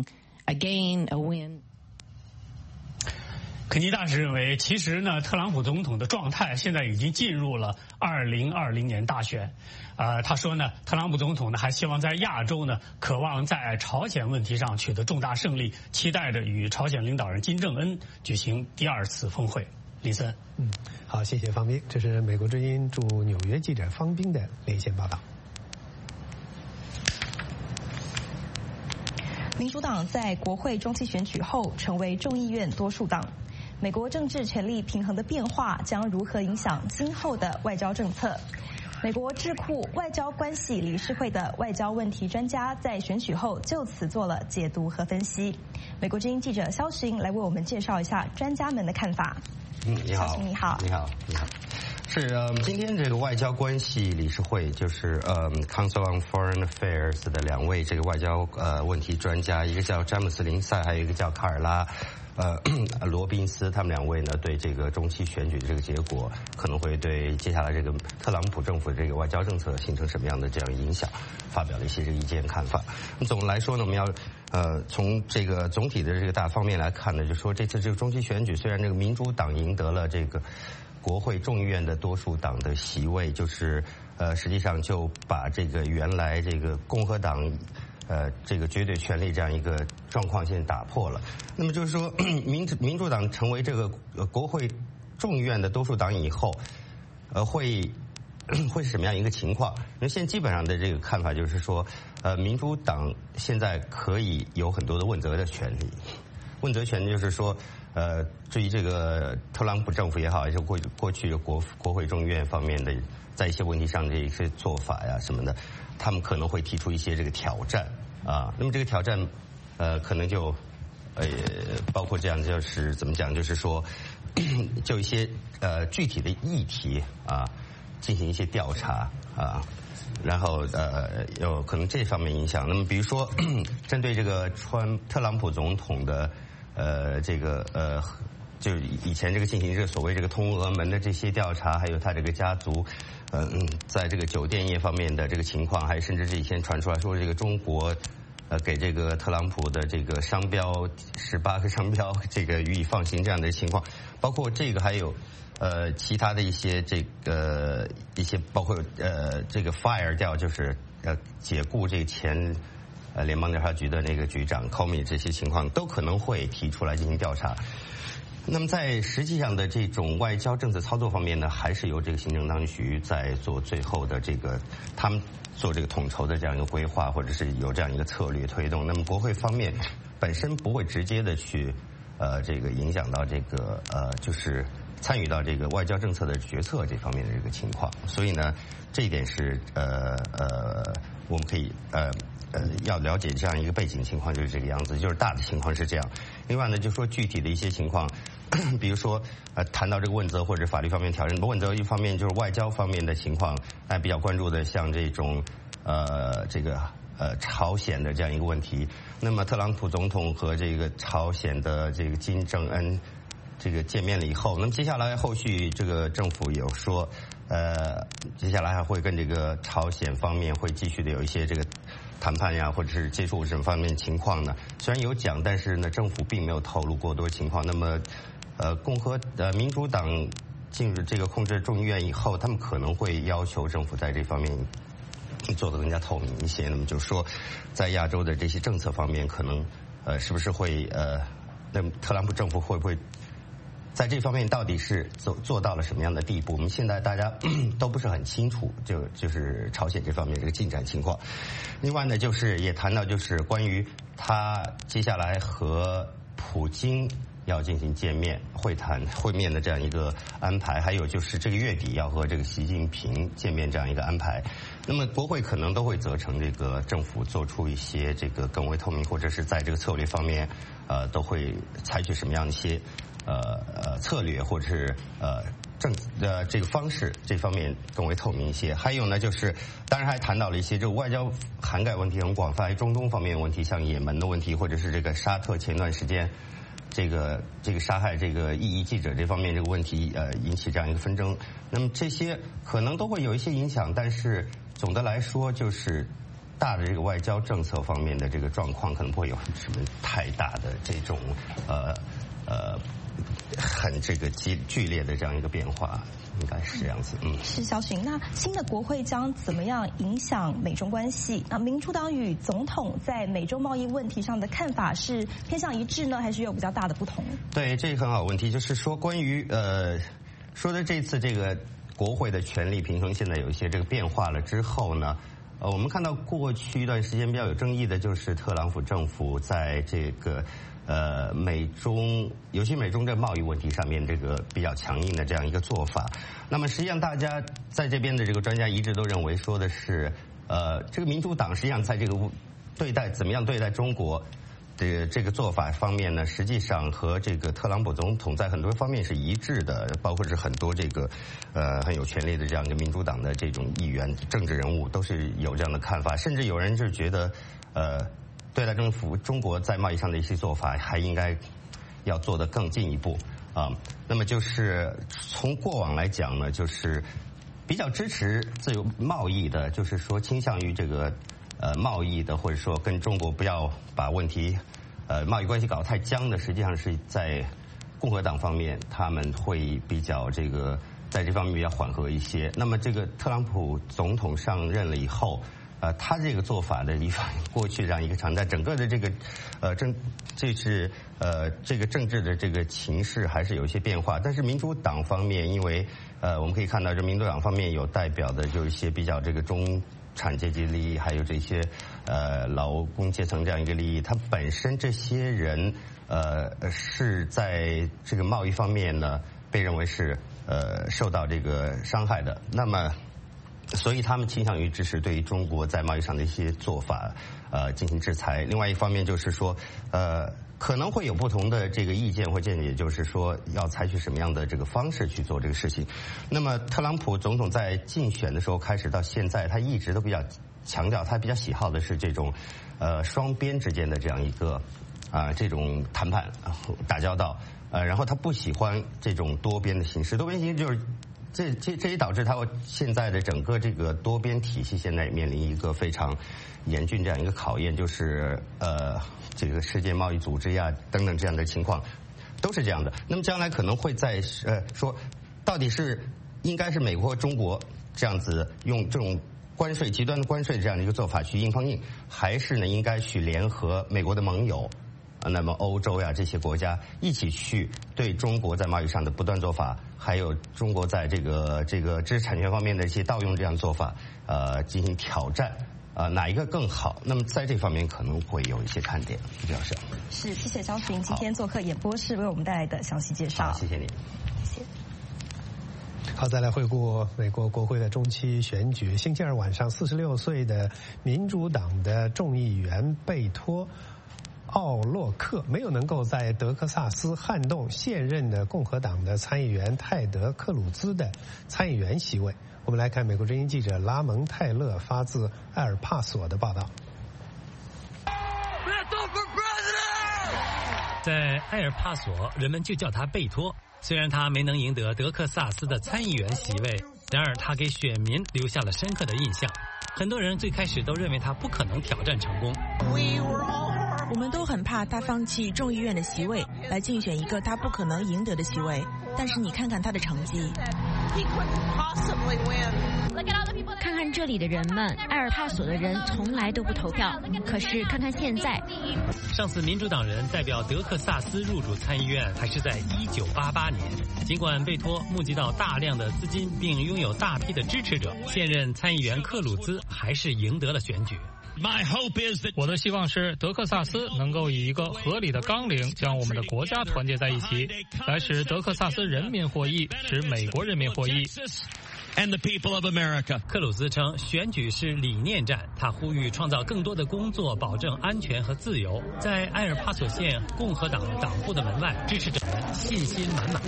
Speaker 19: 肯尼大使认为，其实呢，特朗普总统的状态现在已经进入了二零二零年大选。呃，他说呢，特朗普总统呢还希望在亚洲呢，渴望在朝鲜问题上取得重大胜利，期待着与朝鲜领导人金正恩举行第二次峰会。李森，
Speaker 1: 嗯，好，谢谢方斌。这是美国之音驻纽约记者方斌的连线报道。
Speaker 2: 民主党在国会中期选举后成为众议院多数党。美国政治权力平衡的变化将如何影响今后的外交政策？美国智库外交关系理事会的外交问题专家在选举后就此做了解读和分析。美国之音记者肖时英来为我们介绍一下专家们的看法。
Speaker 23: 嗯，你好，
Speaker 2: 你好，
Speaker 23: 你好，你好。是呃，今天这个外交关系理事会就是呃 Council on Foreign Affairs 的两位这个外交呃问题专家，一个叫詹姆斯林塞，还有一个叫卡尔拉呃罗宾斯，他们两位呢对这个中期选举的这个结果可能会对接下来这个特朗普政府的这个外交政策形成什么样的这样影响，发表了一些这个意见看法。那总的来说呢，我们要呃从这个总体的这个大方面来看呢，就说这次这个中期选举虽然这个民主党赢得了这个国会众议院的多数党的席位，就是呃实际上就把这个原来这个共和党呃这个绝对权力这样一个状况现在打破了。那么就是说民主民主党成为这个国会众议院的多数党以后，呃会会是什么样一个情况？那现在基本上的这个看法就是说，呃民主党现在可以有很多的问责的权利。问责权就是说，呃，至于这个特朗普政府也好，还是过过去国国会众议院方面的，在一些问题上这些做法呀什么的，他们可能会提出一些这个挑战啊。那么这个挑战，呃，可能就呃包括这样，就是怎么讲，就是说，就一些呃具体的议题啊，进行一些调查啊。然后呃有可能这方面影响。那么比如说针对这个川特朗普总统的呃这个呃就是以前这个进行这个所谓这个通俄门的这些调查，还有他这个家族嗯、呃、在这个酒店业方面的这个情况，还甚至是以前传出来说这个中国呃给这个特朗普的这个商标十八个商标这个予以放行这样的情况，包括这个还有呃，其他的一些这个一些包括呃这个 fire 掉，就是呃解雇这个前呃联邦调查局的那个局长 Comey 这些情况都可能会提出来进行调查。那么在实际上的这种外交政策操作方面呢，还是由这个行政当局在做最后的这个他们做这个统筹的这样一个规划，或者是有这样一个策略推动。那么国会方面本身不会直接的去呃这个影响到这个呃就是参与到这个外交政策的决策这方面的这个情况，所以呢，这一点是呃呃我们可以呃呃要了解这样一个背景情况就是这个样子，就是大的情况是这样。另外呢，就说具体的一些情况，比如说呃谈到这个问责或者法律方面调整，问责一方面就是外交方面的情况，大家比较关注的像这种呃这个呃朝鲜的这样一个问题。那么特朗普总统和这个朝鲜的这个金正恩这个见面了以后，那么接下来后续这个政府有说，呃，接下来还会跟这个朝鲜方面会继续的有一些这个谈判呀，或者是接触这方面情况呢。虽然有讲，但是呢，政府并没有透露过多情况。那么，呃，共和呃民主党进入这个控制众议院以后，他们可能会要求政府在这方面做得更加透明一些。那么就是说，在亚洲的这些政策方面，可能呃是不是会呃，那么特朗普政府会不会在这方面到底是做做到了什么样的地步？我们现在大家都不是很清楚，就就是朝鲜这方面这个进展情况。另外呢，就是也谈到就是关于他接下来和普京要进行见面会谈会面的这样一个安排，还有就是这个月底要和这个习近平见面这样一个安排。那么国会可能都会责成这个政府做出一些这个更为透明，或者是在这个策略方面，呃，都会采取什么样的一些呃呃策略，或者是呃政呃这个方式这方面更为透明一些。还有呢，就是当然还谈到了一些这个外交涵盖问题很广泛，中东方面的问题，像也门的问题，或者是这个沙特前段时间这个这个杀害这个异议记者这方面这个问题，呃引起这样一个纷争。那么这些可能都会有一些影响，但是总的来说就是大的这个外交政策方面的这个状况可能不会有什么太大的这种呃呃很这个激剧烈的这样一个变化，应该是这样子。嗯，
Speaker 2: 是萧群。那新的国会将怎么样影响美中关系？那民主党与总统在美洲贸易问题上的看法是偏向一致呢，还是有比较大的不同？
Speaker 23: 对，这个很好问题，就是说关于呃说的这次这个国会的权力平衡现在有一些这个变化了之后呢，呃，我们看到过去一段时间比较有争议的就是特朗普政府在这个呃美中，尤其美中这贸易问题上面这个比较强硬的这样一个做法。那么实际上大家在这边的这个专家一致都认为说的是，呃，这个民主党实际上在这个对待怎么样对待中国的这个做法方面呢，实际上和这个特朗普总统在很多方面是一致的，包括是很多这个呃很有权力的这样一个民主党的这种议员、政治人物都是有这样的看法，甚至有人是觉得，呃，对待政府中国在贸易上的一些做法还应该要做得更进一步啊。那么就是从过往来讲呢，就是比较支持自由贸易的，就是说倾向于这个。呃，贸易的或者说跟中国不要把问题，呃，贸易关系搞得太僵的，实际上是在共和党方面他们会比较这个在这方面比较缓和一些。那么这个特朗普总统上任了以后，呃，他这个做法的一方过去这样一个常态，整个的这个呃政这是呃这个政治的这个情势还是有一些变化。但是民主党方面，因为呃我们可以看到，这民主党方面有代表的就一些比较这个中产阶级利益，还有这些呃劳工阶层这样一个利益，它本身这些人呃是在这个贸易方面呢被认为是呃受到这个伤害的，那么所以他们倾向于支持对于中国在贸易上的一些做法呃进行制裁。另外一方面就是说呃可能会有不同的这个意见或见解，就是说要采取什么样的这个方式去做这个事情。那么特朗普总统在竞选的时候开始到现在，他一直都比较强调，他比较喜好的是这种呃双边之间的这样一个啊、呃、这种谈判打交道，呃然后他不喜欢这种多边的形式。多边形式就是这这这也导致他现在的整个这个多边体系现在也面临一个非常严峻这样一个考验，就是呃这个世界贸易组织呀等等这样的情况都是这样的。那么将来可能会在呃说到底是应该是美国和中国这样子用这种关税极端的关税这样的一个做法去硬碰硬，还是呢应该去联合美国的盟友，那么欧洲呀这些国家一起去对中国在贸易上的不断做法，还有中国在这个这个知识产权方面的一些盗用这样做法，呃进行挑战。呃，哪一个更好？那么在这方面可能会有一些看点，比较少。
Speaker 2: 是，谢谢萧群今天做客演播室为我们带来的详细介绍。
Speaker 23: 谢谢你。
Speaker 2: 谢谢。
Speaker 1: 好，再来回顾美国国会的中期选举。星期二晚上，四十六岁的民主党的众议员贝托·奥洛克没有能够在德克萨斯撼动现任的共和党的参议员泰德·克鲁兹的参议员席位。我们来看美国之音记者拉蒙泰勒发自埃尔帕索的报道。
Speaker 12: 在埃尔帕索，人们就叫他贝托。虽然他没能赢得德克萨斯的参议员席位，然而他给选民留下了深刻的印象。很多人最开始都认为他不可能挑战成功。
Speaker 4: 我们都很怕他放弃众议院的席位，来竞选一个他不可能赢得的席位。但是你看看他的成绩。
Speaker 3: 看看这里的人们，埃尔帕索的人从来都不投票，可是看看现在。
Speaker 12: 上次民主党人代表德克萨斯入主参议院还是在一九八八年。尽管贝托募集到大量的资金并拥有大批的支持者，现任参议员克鲁兹还是赢得了选举。
Speaker 7: 我的希望是德克萨斯能够以一个合理的纲领将我们的国家团结在一起，来使德克萨斯人民获益，使美国人民获益。
Speaker 12: And the people of America. 克鲁兹称，选举是理念战。他呼吁创造更多的工作，保证安全和自由。在埃尔帕索县共和党党部的门外，支持者们信心满满。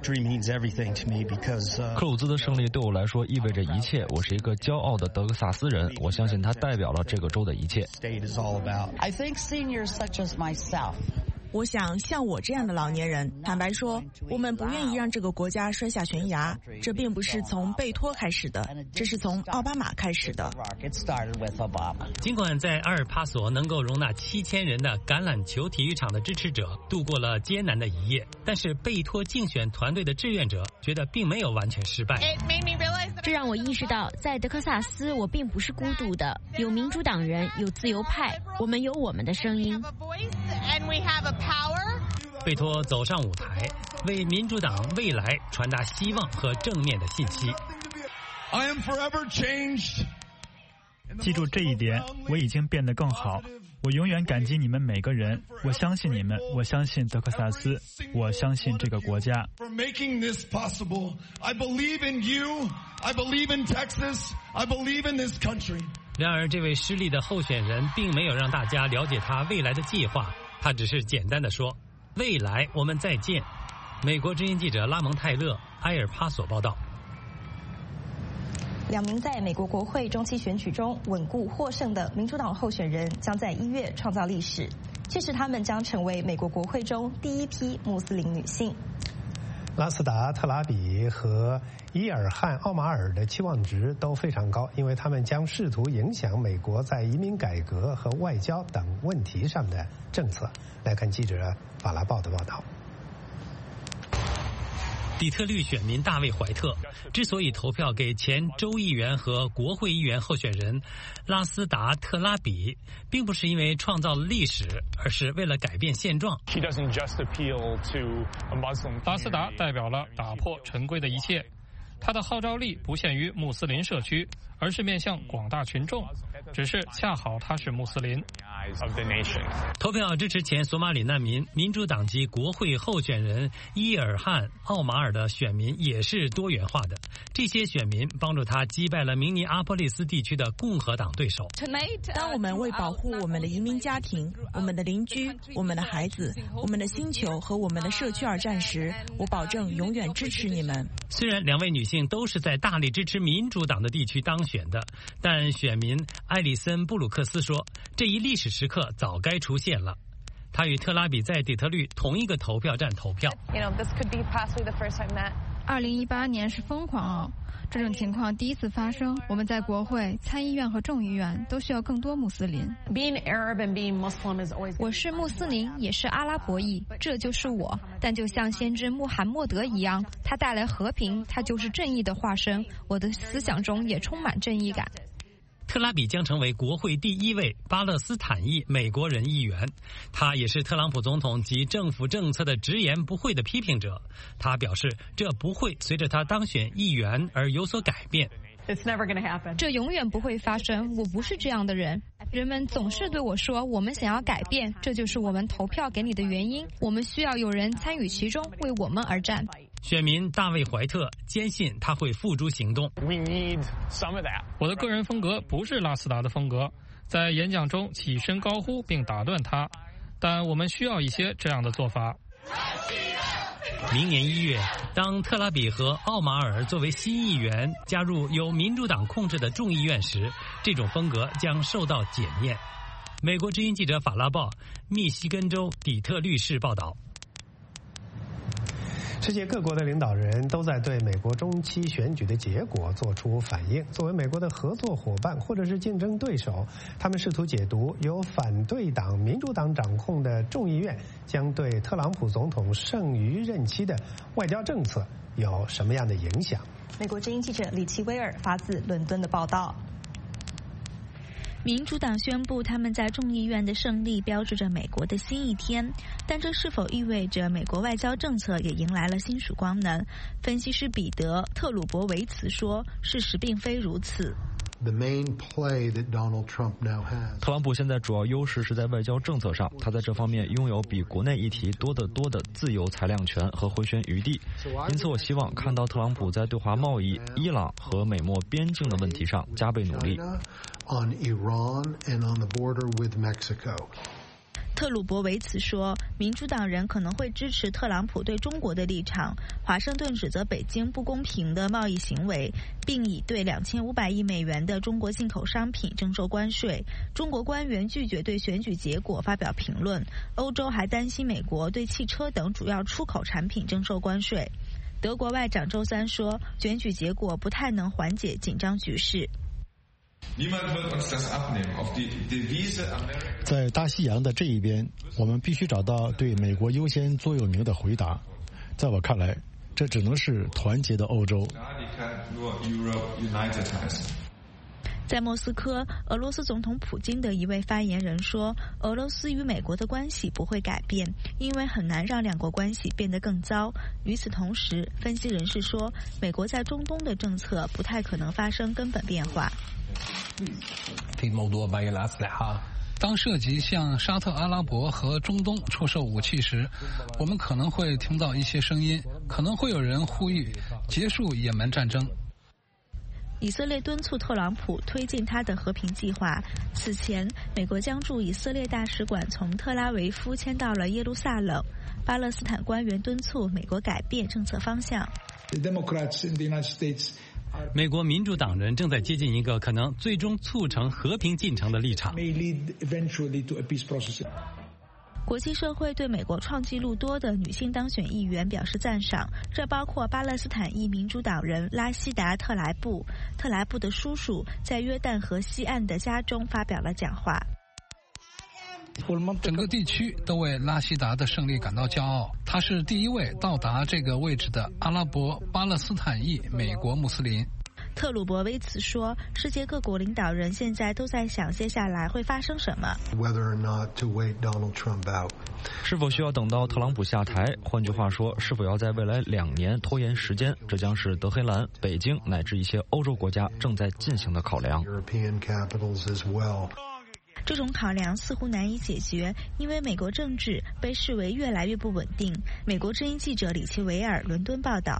Speaker 17: 克鲁兹的胜利对我来说意味着一切。我是一个骄傲的德克萨斯人，我相信他代表了这个州的一切。
Speaker 9: I think seniors such as myself.
Speaker 4: 我想，像我这样的老年人，坦白说，我们不愿意让这个国家摔下悬崖。这并不是从贝托开始的，这是从奥巴马开始的。
Speaker 12: 尽管在阿尔帕索能够容纳七千人的橄榄球体育场的支持者度过了艰难的一夜，但是贝托竞选团队的志愿者觉得并没有完全失败。
Speaker 3: 这让我意识到，在德克萨斯，我并不是孤独的，有民主党人，有自由派，我们有我们的声音。
Speaker 12: 贝托走上舞台，为民主党未来传达希望和正面的信息。
Speaker 10: I am forever changed.
Speaker 24: 记住这一点，我已经变得更好。我永远感激你们每个人，我相信你们，我相信德克萨斯，我相信这个国家。
Speaker 10: For making this possible, I believe in you. I believe in Texas. I believe in this country.
Speaker 12: 然而，这位失利的候选人并没有让大家了解他未来的计划，他只是简单的说：“未来我们再见。”美国之音记者拉蒙泰勒，埃尔帕索报道。
Speaker 2: 两名在美国国会中期选举中稳固获胜的民主党候选人将在一月创造历史，届时他们将成为美国国会中第一批穆斯林女性。
Speaker 1: 拉斯达特拉比和伊尔汗奥马尔的期望值都非常高，因为他们将试图影响美国在移民改革和外交等问题上的政策。来看记者法拉报的报道。
Speaker 12: 底特律选民大卫·怀特之所以投票给前州议员和国会议员候选人拉斯达特拉比，并不是因为创造了历史，而是为了改变现状。
Speaker 7: 拉斯达代表了打破陈规的一切，他的号召力不限于穆斯林社区，而是面向广大群众，只是恰好他是穆斯林。
Speaker 12: 投票支持前索马里难民民主党籍国会候选人伊尔汗奥马尔的选民也是多元化的，这些选民帮助他击败了明尼阿波利斯地区的共和党对手。
Speaker 4: 当我们为保护我们的移民家庭、我们的邻居、我们的孩子、我们的星球和我们的社区而战时，我保证永远支持你们。
Speaker 12: 虽然两位女性都是在大力支持民主党的地区当选的，但选民艾里森布鲁克斯说，这一历史时刻早该出现了。他与特拉比在底特律同一个投票站投票。
Speaker 25: 二零一八年是疯狂哦，这种情况第一次发生。我们在国会、参议院和众议院都需要更多穆斯林。我是穆斯林，也是阿拉伯裔，这就是我。但就像先知穆罕默德一样，他带来和平，他就是正义的化身。我的思想中也充满正义感。
Speaker 12: 特拉比将成为国会第一位巴勒斯坦裔美国人议员，他也是特朗普总统及政府政策的直言不讳的批评者。他表示，这不会随着他当选议员而有所改变。
Speaker 25: 这永远不会发生，我不是这样的人。人们总是对我说，我们想要改变，这就是我们投票给你的原因。我们需要有人参与其中，为我们而战。
Speaker 12: 选民大卫·怀特坚信他会付诸行动。
Speaker 7: We need some of that. 我的个人风格不是拉斯达的风格，在演讲中起身高呼并打断他，但我们需要一些这样的做法。
Speaker 12: 明年一月，当特拉比和奥马尔作为新议员加入由民主党控制的众议院时，这种风格将受到检验。美国之音记者法拉报，密西根州底特律市报道。
Speaker 1: 世界各国的领导人都在对美国中期选举的结果做出反应。作为美国的合作伙伴或者是竞争对手，他们试图解读由反对党民主党掌控的众议院将对特朗普总统剩余任期的外交政策有什么样的影响。
Speaker 2: 美国之音记者李奇威尔发自伦敦的报道。
Speaker 3: 民主党宣布他们在众议院的胜利标志着美国的新一天，但这是否意味着美国外交政策也迎来了新曙光呢？分析师彼得·特鲁伯维茨说，事实并非如此。
Speaker 17: 特朗普现在主要优势是在外交政策上，他在这方面拥有比国内议题多得多的自由裁量权和回旋余地，因此我希望看到特朗普在对华贸易、伊朗和美墨边境的问题上加倍努力。
Speaker 3: 特鲁伯维茨说，民主党人可能会支持特朗普对中国的立场。华盛顿指责北京不公平的贸易行为，并已对两千五百亿美元的中国进口商品征收关税。中国官员拒绝对选举结果发表评论。欧洲还担心美国对汽车等主要出口产品征收关税。德国外长周三说，选举结果不太能缓解紧张局势。
Speaker 6: 在大西洋的这一边，我们必须找到对美国优先座右铭的回答。在我看来，这只能是团结的欧洲。
Speaker 3: 在莫斯科，俄罗斯总统普京的一位发言人说，俄罗斯与美国的关系不会改变，因为很难让两国关系变得更糟。与此同时，分析人士说，美国在中东的政策不太可能发生根本变化。
Speaker 8: 当涉及向沙特阿拉伯和中东出售武器时，我们可能会听到一些声音，可能会有人呼吁结束也门战争。
Speaker 3: 以色列敦促特朗普推进他的和平计划。此前，美国将驻以色列大使馆从特拉维夫迁到了耶路撒冷。巴勒斯坦官员敦促美国改变政策方向。
Speaker 12: 美国民主党人正在接近一个可能最终促成和平进程的立场。
Speaker 3: 国际社会对美国创纪录多的女性当选议员表示赞赏，这包括巴勒斯坦裔民主党人拉希达·特莱布。特莱布的叔叔在约旦河西岸的家中发表了讲话。
Speaker 8: 整个地区都为拉希达的胜利感到骄傲，他是第一位到达这个位置的阿拉伯巴勒斯坦裔美国穆斯林。
Speaker 3: 特鲁伯维茨说，世界各国领导人现在都在想接下来会发生什么。
Speaker 17: 是否需要等到特朗普下台？换句话说，是否要在未来两年拖延时间？这将是德黑兰、北京乃至一些欧洲国家正在进行的考量。
Speaker 3: 这种考量似乎难以解决，因为美国政治被视为越来越不稳定。美国之音记者李奇维尔伦敦报道。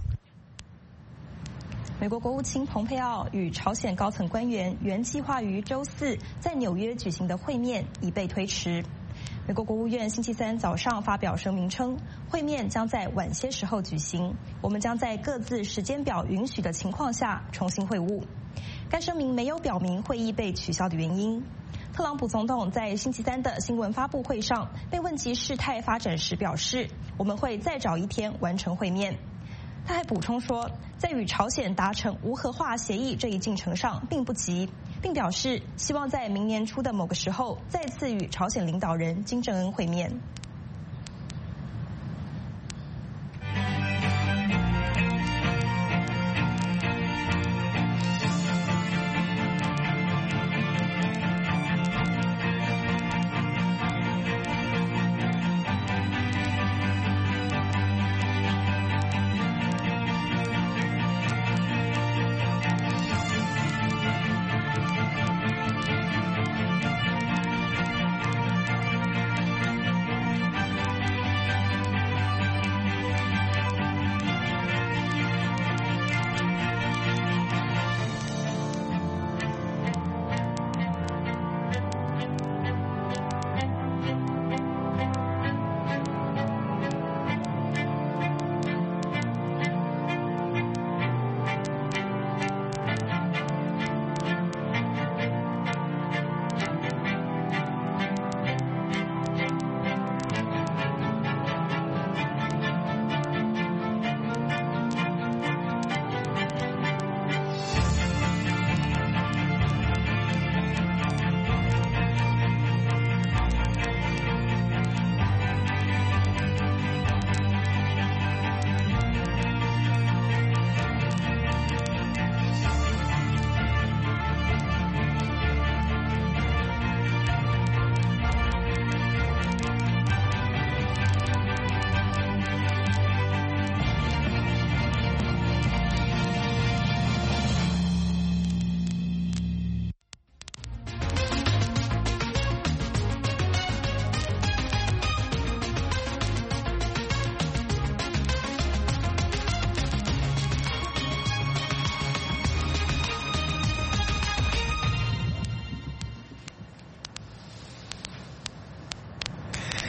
Speaker 2: 美国国务卿蓬佩奥与朝鲜高层官员原计划于周四在纽约举行的会面已被推迟。美国国务院星期三早上发表声明称，会面将在晚些时候举行，我们将在各自时间表允许的情况下重新会晤。该声明没有表明会议被取消的原因。特朗普总统在星期三的新闻发布会上被问及事态发展时表示，我们会再找一天完成会面。他还补充说，在与朝鲜达成无核化协议这一进程上并不急，并表示希望在明年初的某个时候再次与朝鲜领导人金正恩会面。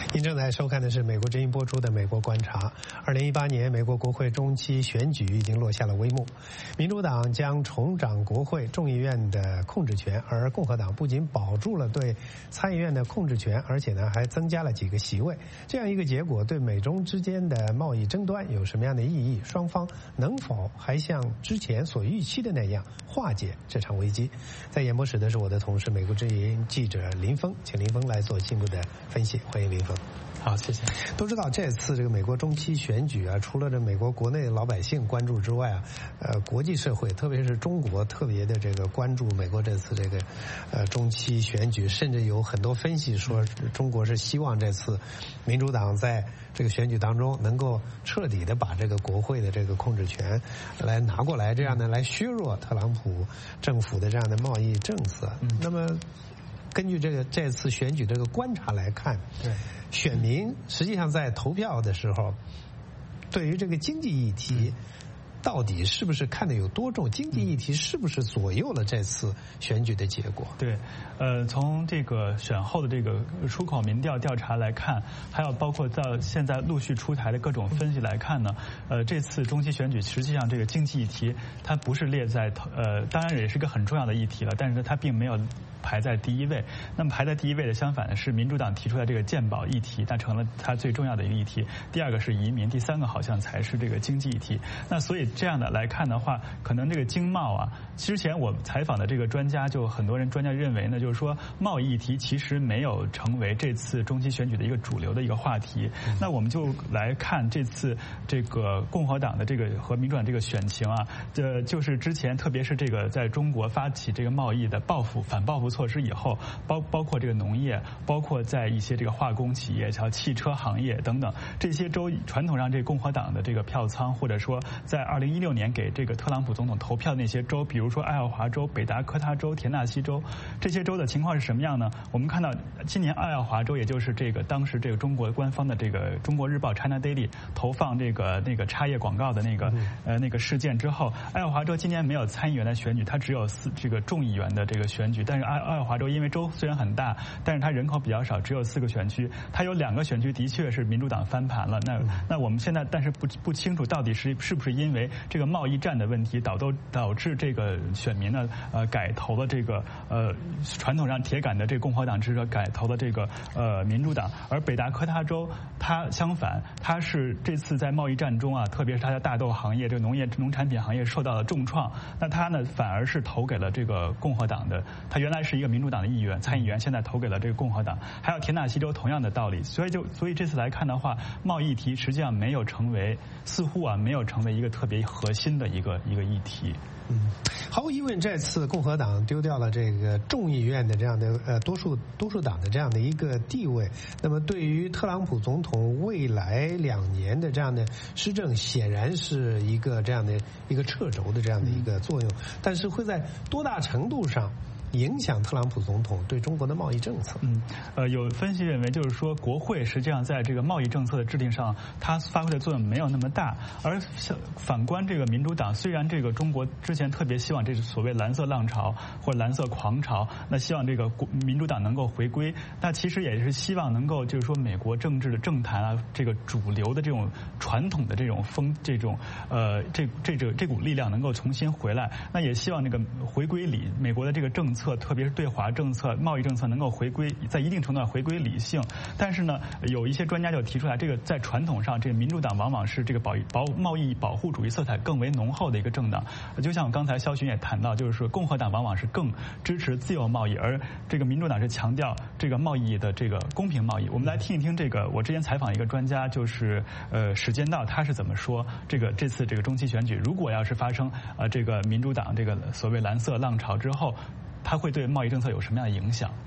Speaker 1: 您正在收看的是美国之音播出的《美国观察》。二零一八年美国国会中期选举已经落下了帷幕，民主党将重掌国会众议院的控制权，而共和党不仅保住了对参议院的控制权，而且呢还增加了几个席位。这样一个结果对美中之间的贸易争端有什么样的意义？双方能否还像之前所预期的那样化解这场危机？在演播室的是我的同事美国之音记者林峰，请林峰来做进一步的分析。欢迎林峰。
Speaker 24: 好，谢谢。
Speaker 1: 都知道这次这个美国中期选举啊，除了这美国国内老百姓关注之外啊，呃，国际社会特别是中国特别的这个关注美国这次这个呃中期选举，甚至有很多分析说中国是希望这次民主党在这个选举当中能够彻底的把这个国会的这个控制权来拿过来，这样呢来削弱特朗普政府的这样的贸易政策。嗯、那么根据这个这次选举这个观察来看，对。选民实际上在投票的时候，对于这个经济议题，到底是不是看得有多重？经济议题是不是左右了这次选举的结果？
Speaker 24: 对，呃，从这个选后的这个出口民调调查来看，还有包括到现在陆续出台的各种分析来看呢，呃，这次中期选举实际上这个经济议题它不是列在呃，当然也是个很重要的议题了，但是它并没有排在第一位。那么排在第一位的，相反的是民主党提出来这个健保议题，那成了它最重要的一个议题。第二个是移民，第三个好像才是这个经济议题。那所以这样的来看的话，可能这个经贸啊，之前我采访的这个专家，就很多人专家认为呢，就是说贸易议题其实没有成为这次中期选举的一个主流的一个话题。嗯、那我们就来看这次这个共和党的这个和民主党这个选情啊，这就是之前特别是这个在中国发起这个贸易的报复反报复措施以后，包包括这个农业，包括在一些这个化工企业、像汽车行业等等这些州，传统上这共和党的这个票仓，或者说在二零一六年给这个特朗普总统投票的那些州，比如说爱奥华州、北达科他州、田纳西州，这些州的情况是什么样呢？我们看到今年爱奥华州，也就是这个当时这个中国官方的这个中国日报 China Daily 投放这个那个插页广告的那个呃那个事件之后，爱奥华州今年没有参议员的选举，它只有四这个众议员的这个选举，但是爱爱奥华州因为州虽然很大，但是它人口比较少，只有四个选区，它有两个选区的确是民主党翻盘了。那那我们现在但是不不清楚到底是是不是因为这个贸易战的问题导都导致这个选民呢呃改投了这个呃传统上铁杆的这个共和党支持者改投了这个呃民主党，而北达科他州它相反，它是这次在贸易战中啊，特别是它的大豆行业、这个农业农产品行业受到了重创，那它呢反而是投给了这个共和党的，它原来是一个民主党的议员参议员，现在投给了这个共和党。还有田纳西州同样的道理，所以就所以这次来看的话，贸易议题实际上没有成为似乎啊没有成为一个特别核心的一个一个议题。
Speaker 1: 嗯，毫无疑问，这次共和党丢掉了这个众议院的这样的呃多数多数党的这样的一个地位，那么对于特朗普总统未来两年的这样的施政，显然是一个这样的一个掣肘的这样的一个作用，但是会在多大程度上影响特朗普总统对中国的贸易政策？
Speaker 24: 嗯，呃，有分析认为，就是说国会实际上在这个贸易政策的制定上，它发挥的作用没有那么大。而反观这个民主党，虽然这个中国之前特别希望这是所谓蓝色浪潮或蓝色狂潮，那希望这个民主党能够回归，那其实也是希望能够就是说美国政治的政坛啊，这个主流的这种传统的这种风这种呃这这这这股力量能够重新回来。那也希望那个回归理美国的这个政策。特别是对华政策、贸易政策能够回归，在一定程度上回归理性。但是呢，有一些专家就提出来，这个在传统上，这个民主党往往是这个保保贸易保护主义色彩更为浓厚的一个政党。就像我刚才肖巡也谈到，就是说共和党往往是更支持自由贸易，而这个民主党是强调这个贸易的这个公平贸易。我们来听一听这个，我之前采访一个专家，就是呃史坚道，他是怎么说这个这次这个中期选举，如果要是发生呃这个民主党这个所谓蓝色浪潮之后，它会对贸易政策有什么样的影响？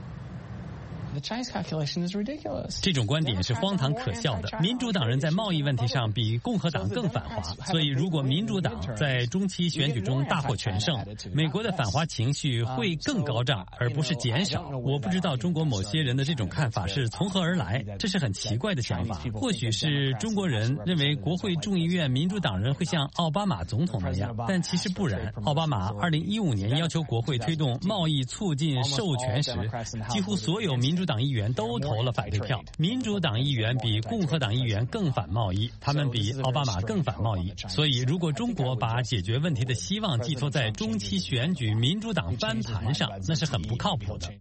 Speaker 12: 这种观点是荒唐可笑的。民主党人在贸易问题上比共和党更反华，所以如果民主党在中期选举中大获全胜，美国的反华情绪会更高涨，而不是减少。我不知道中国某些人的这种看法是从何而来，这是很奇怪的想法。或许是中国人认为国会众议院民主党人会像奥巴马总统那样，但其实不然。奥巴马二零一五年要求国会推动贸易促进授权时，几乎所有民主主党议员都投了反对票。民主党议员比共和党议员更反贸易，他们比奥巴马更反贸易。所以，如果中国把解决问题的希望寄托在中期选举民主党翻盘上，那是很不靠谱的。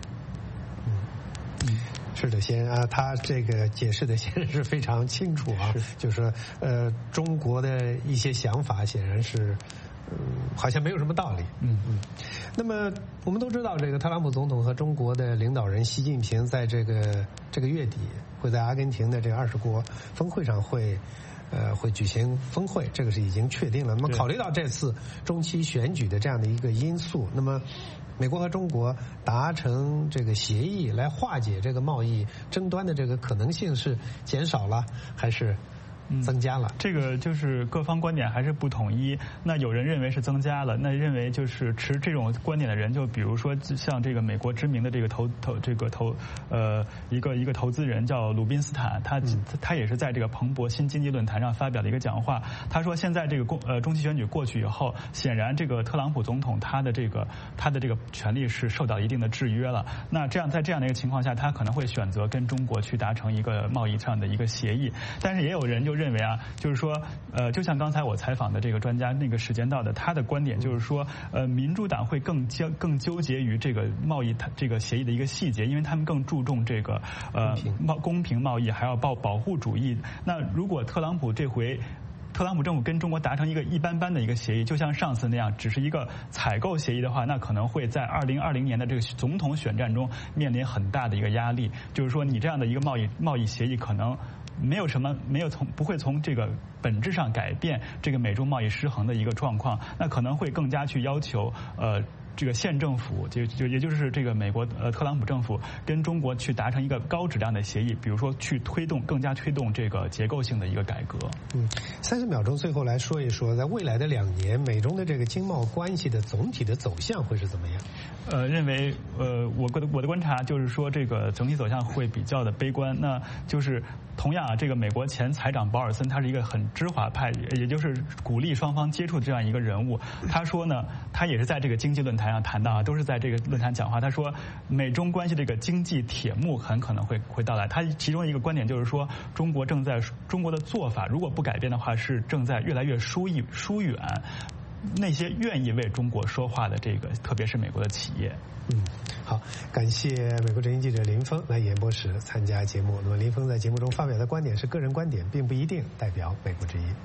Speaker 1: 是的，先啊，他这个解释的显然是非常清楚啊，就是说，呃，中国的一些想法显然是。嗯，好像没有什么道理。嗯嗯。那么我们都知道，这个特朗普总统和中国的领导人习近平在这个这个月底会在阿根廷的这个二十国峰会上会呃会举行峰会，这个是已经确定了。那么考虑到这次中期选举的这样的一个因素，那么美国和中国达成这个协议来化解这个贸易争端的这个可能性是减少了还是？增加了、
Speaker 24: 嗯，这个就是各方观点还是不统一。那有人认为是增加了，那认为就是持这种观点的人，就比如说像这个美国知名的这个投投这个投呃一个一个投资人叫鲁宾斯坦，他、嗯、他也是在这个彭博新经济论坛上发表了一个讲话。他说，现在这个公呃中期选举过去以后，显然这个特朗普总统他的这个他的这个权利是受到一定的制约了。那这样在这样的一个情况下，他可能会选择跟中国去达成一个贸易上的一个协议。但是也有人就认为啊，就是说，呃，就像刚才我采访的这个专家那个时间到的，他的观点就是说，呃，民主党会更纠更纠结于这个贸易这个协议的一个细节，因为他们更注重这个呃贸公平贸易，还要保保护主义。那如果特朗普这回。特朗普政府跟中国达成一个一般般的一个协议，就像上次那样，只是一个采购协议的话，那可能会在二零二零年的这个总统选战中面临很大的一个压力。就是说，你这样的一个贸易贸易协议，可能没有什么没有从不会从这个本质上改变这个美中贸易失衡的一个状况，那可能会更加去要求呃。这个县政府就就也就是这个美国呃特朗普政府跟中国去达成一个高质量的协议，比如说去推动更加推动这个结构性的一个改革。
Speaker 1: 嗯，三十秒钟，最后来说一说，在未来的两年，美中的这个经贸关系的总体的走向会是怎么样？
Speaker 24: 呃，认为呃，我的我的观察就是说，这个整体走向会比较的悲观。那就是同样啊，这个美国前财长保尔森他是一个很知华派，也就是鼓励双方接触的这样一个人物。他说呢，他也是在这个经济论坛上谈到啊，都是在这个论坛讲话。他说，美中关系这个经济铁幕很可能会会到来。他其中一个观点就是说，中国正在中国的做法如果不改变的话，是正在越来越疏远疏远那些愿意为中国说话的这个，特别是美国的企业。
Speaker 1: 嗯，好，感谢美国之音记者林峰来演播室参加节目。那么林峰在节目中发表的观点是个人观点，并不一定代表美国之音。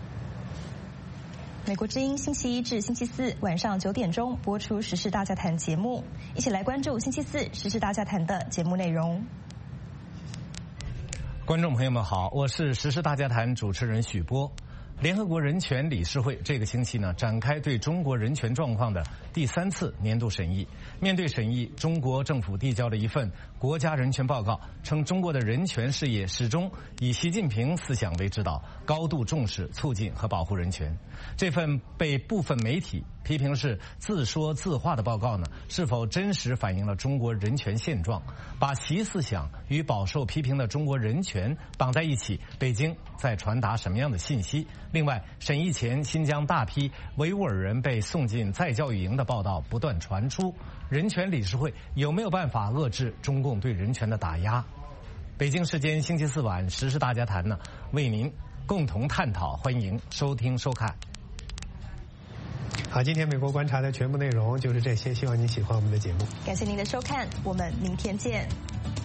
Speaker 2: 美国之音星期一至星期四晚上九点钟播出《时事大家谈》节目，一起来关注星期四《时事大家谈》的节目内容。
Speaker 5: 观众朋友们好，我是《时事大家谈》主持人许波。联合国人权理事会这个星期呢，展开对中国人权状况的第三次年度审议。面对审议，中国政府递交了一份国家人权报告，称中国的人权事业始终以习近平思想为指导，高度重视促进和保护人权。这份被部分媒体批评是自说自话的报告呢，是否真实反映了中国人权现状？把习思想与饱受批评的中国人权绑在一起，北京在传达什么样的信息？另外，审议前新疆大批维吾尔人被送进再教育营的报道不断传出，人权理事会有没有办法遏制中共对人权的打压？北京时间星期四晚《时事大家谈》呢，为您共同探讨，欢迎收听收看。
Speaker 1: 好，今天美国观察的全部内容就是这些，希望您喜欢我们的节目。
Speaker 2: 感谢您的收看，我们明天见。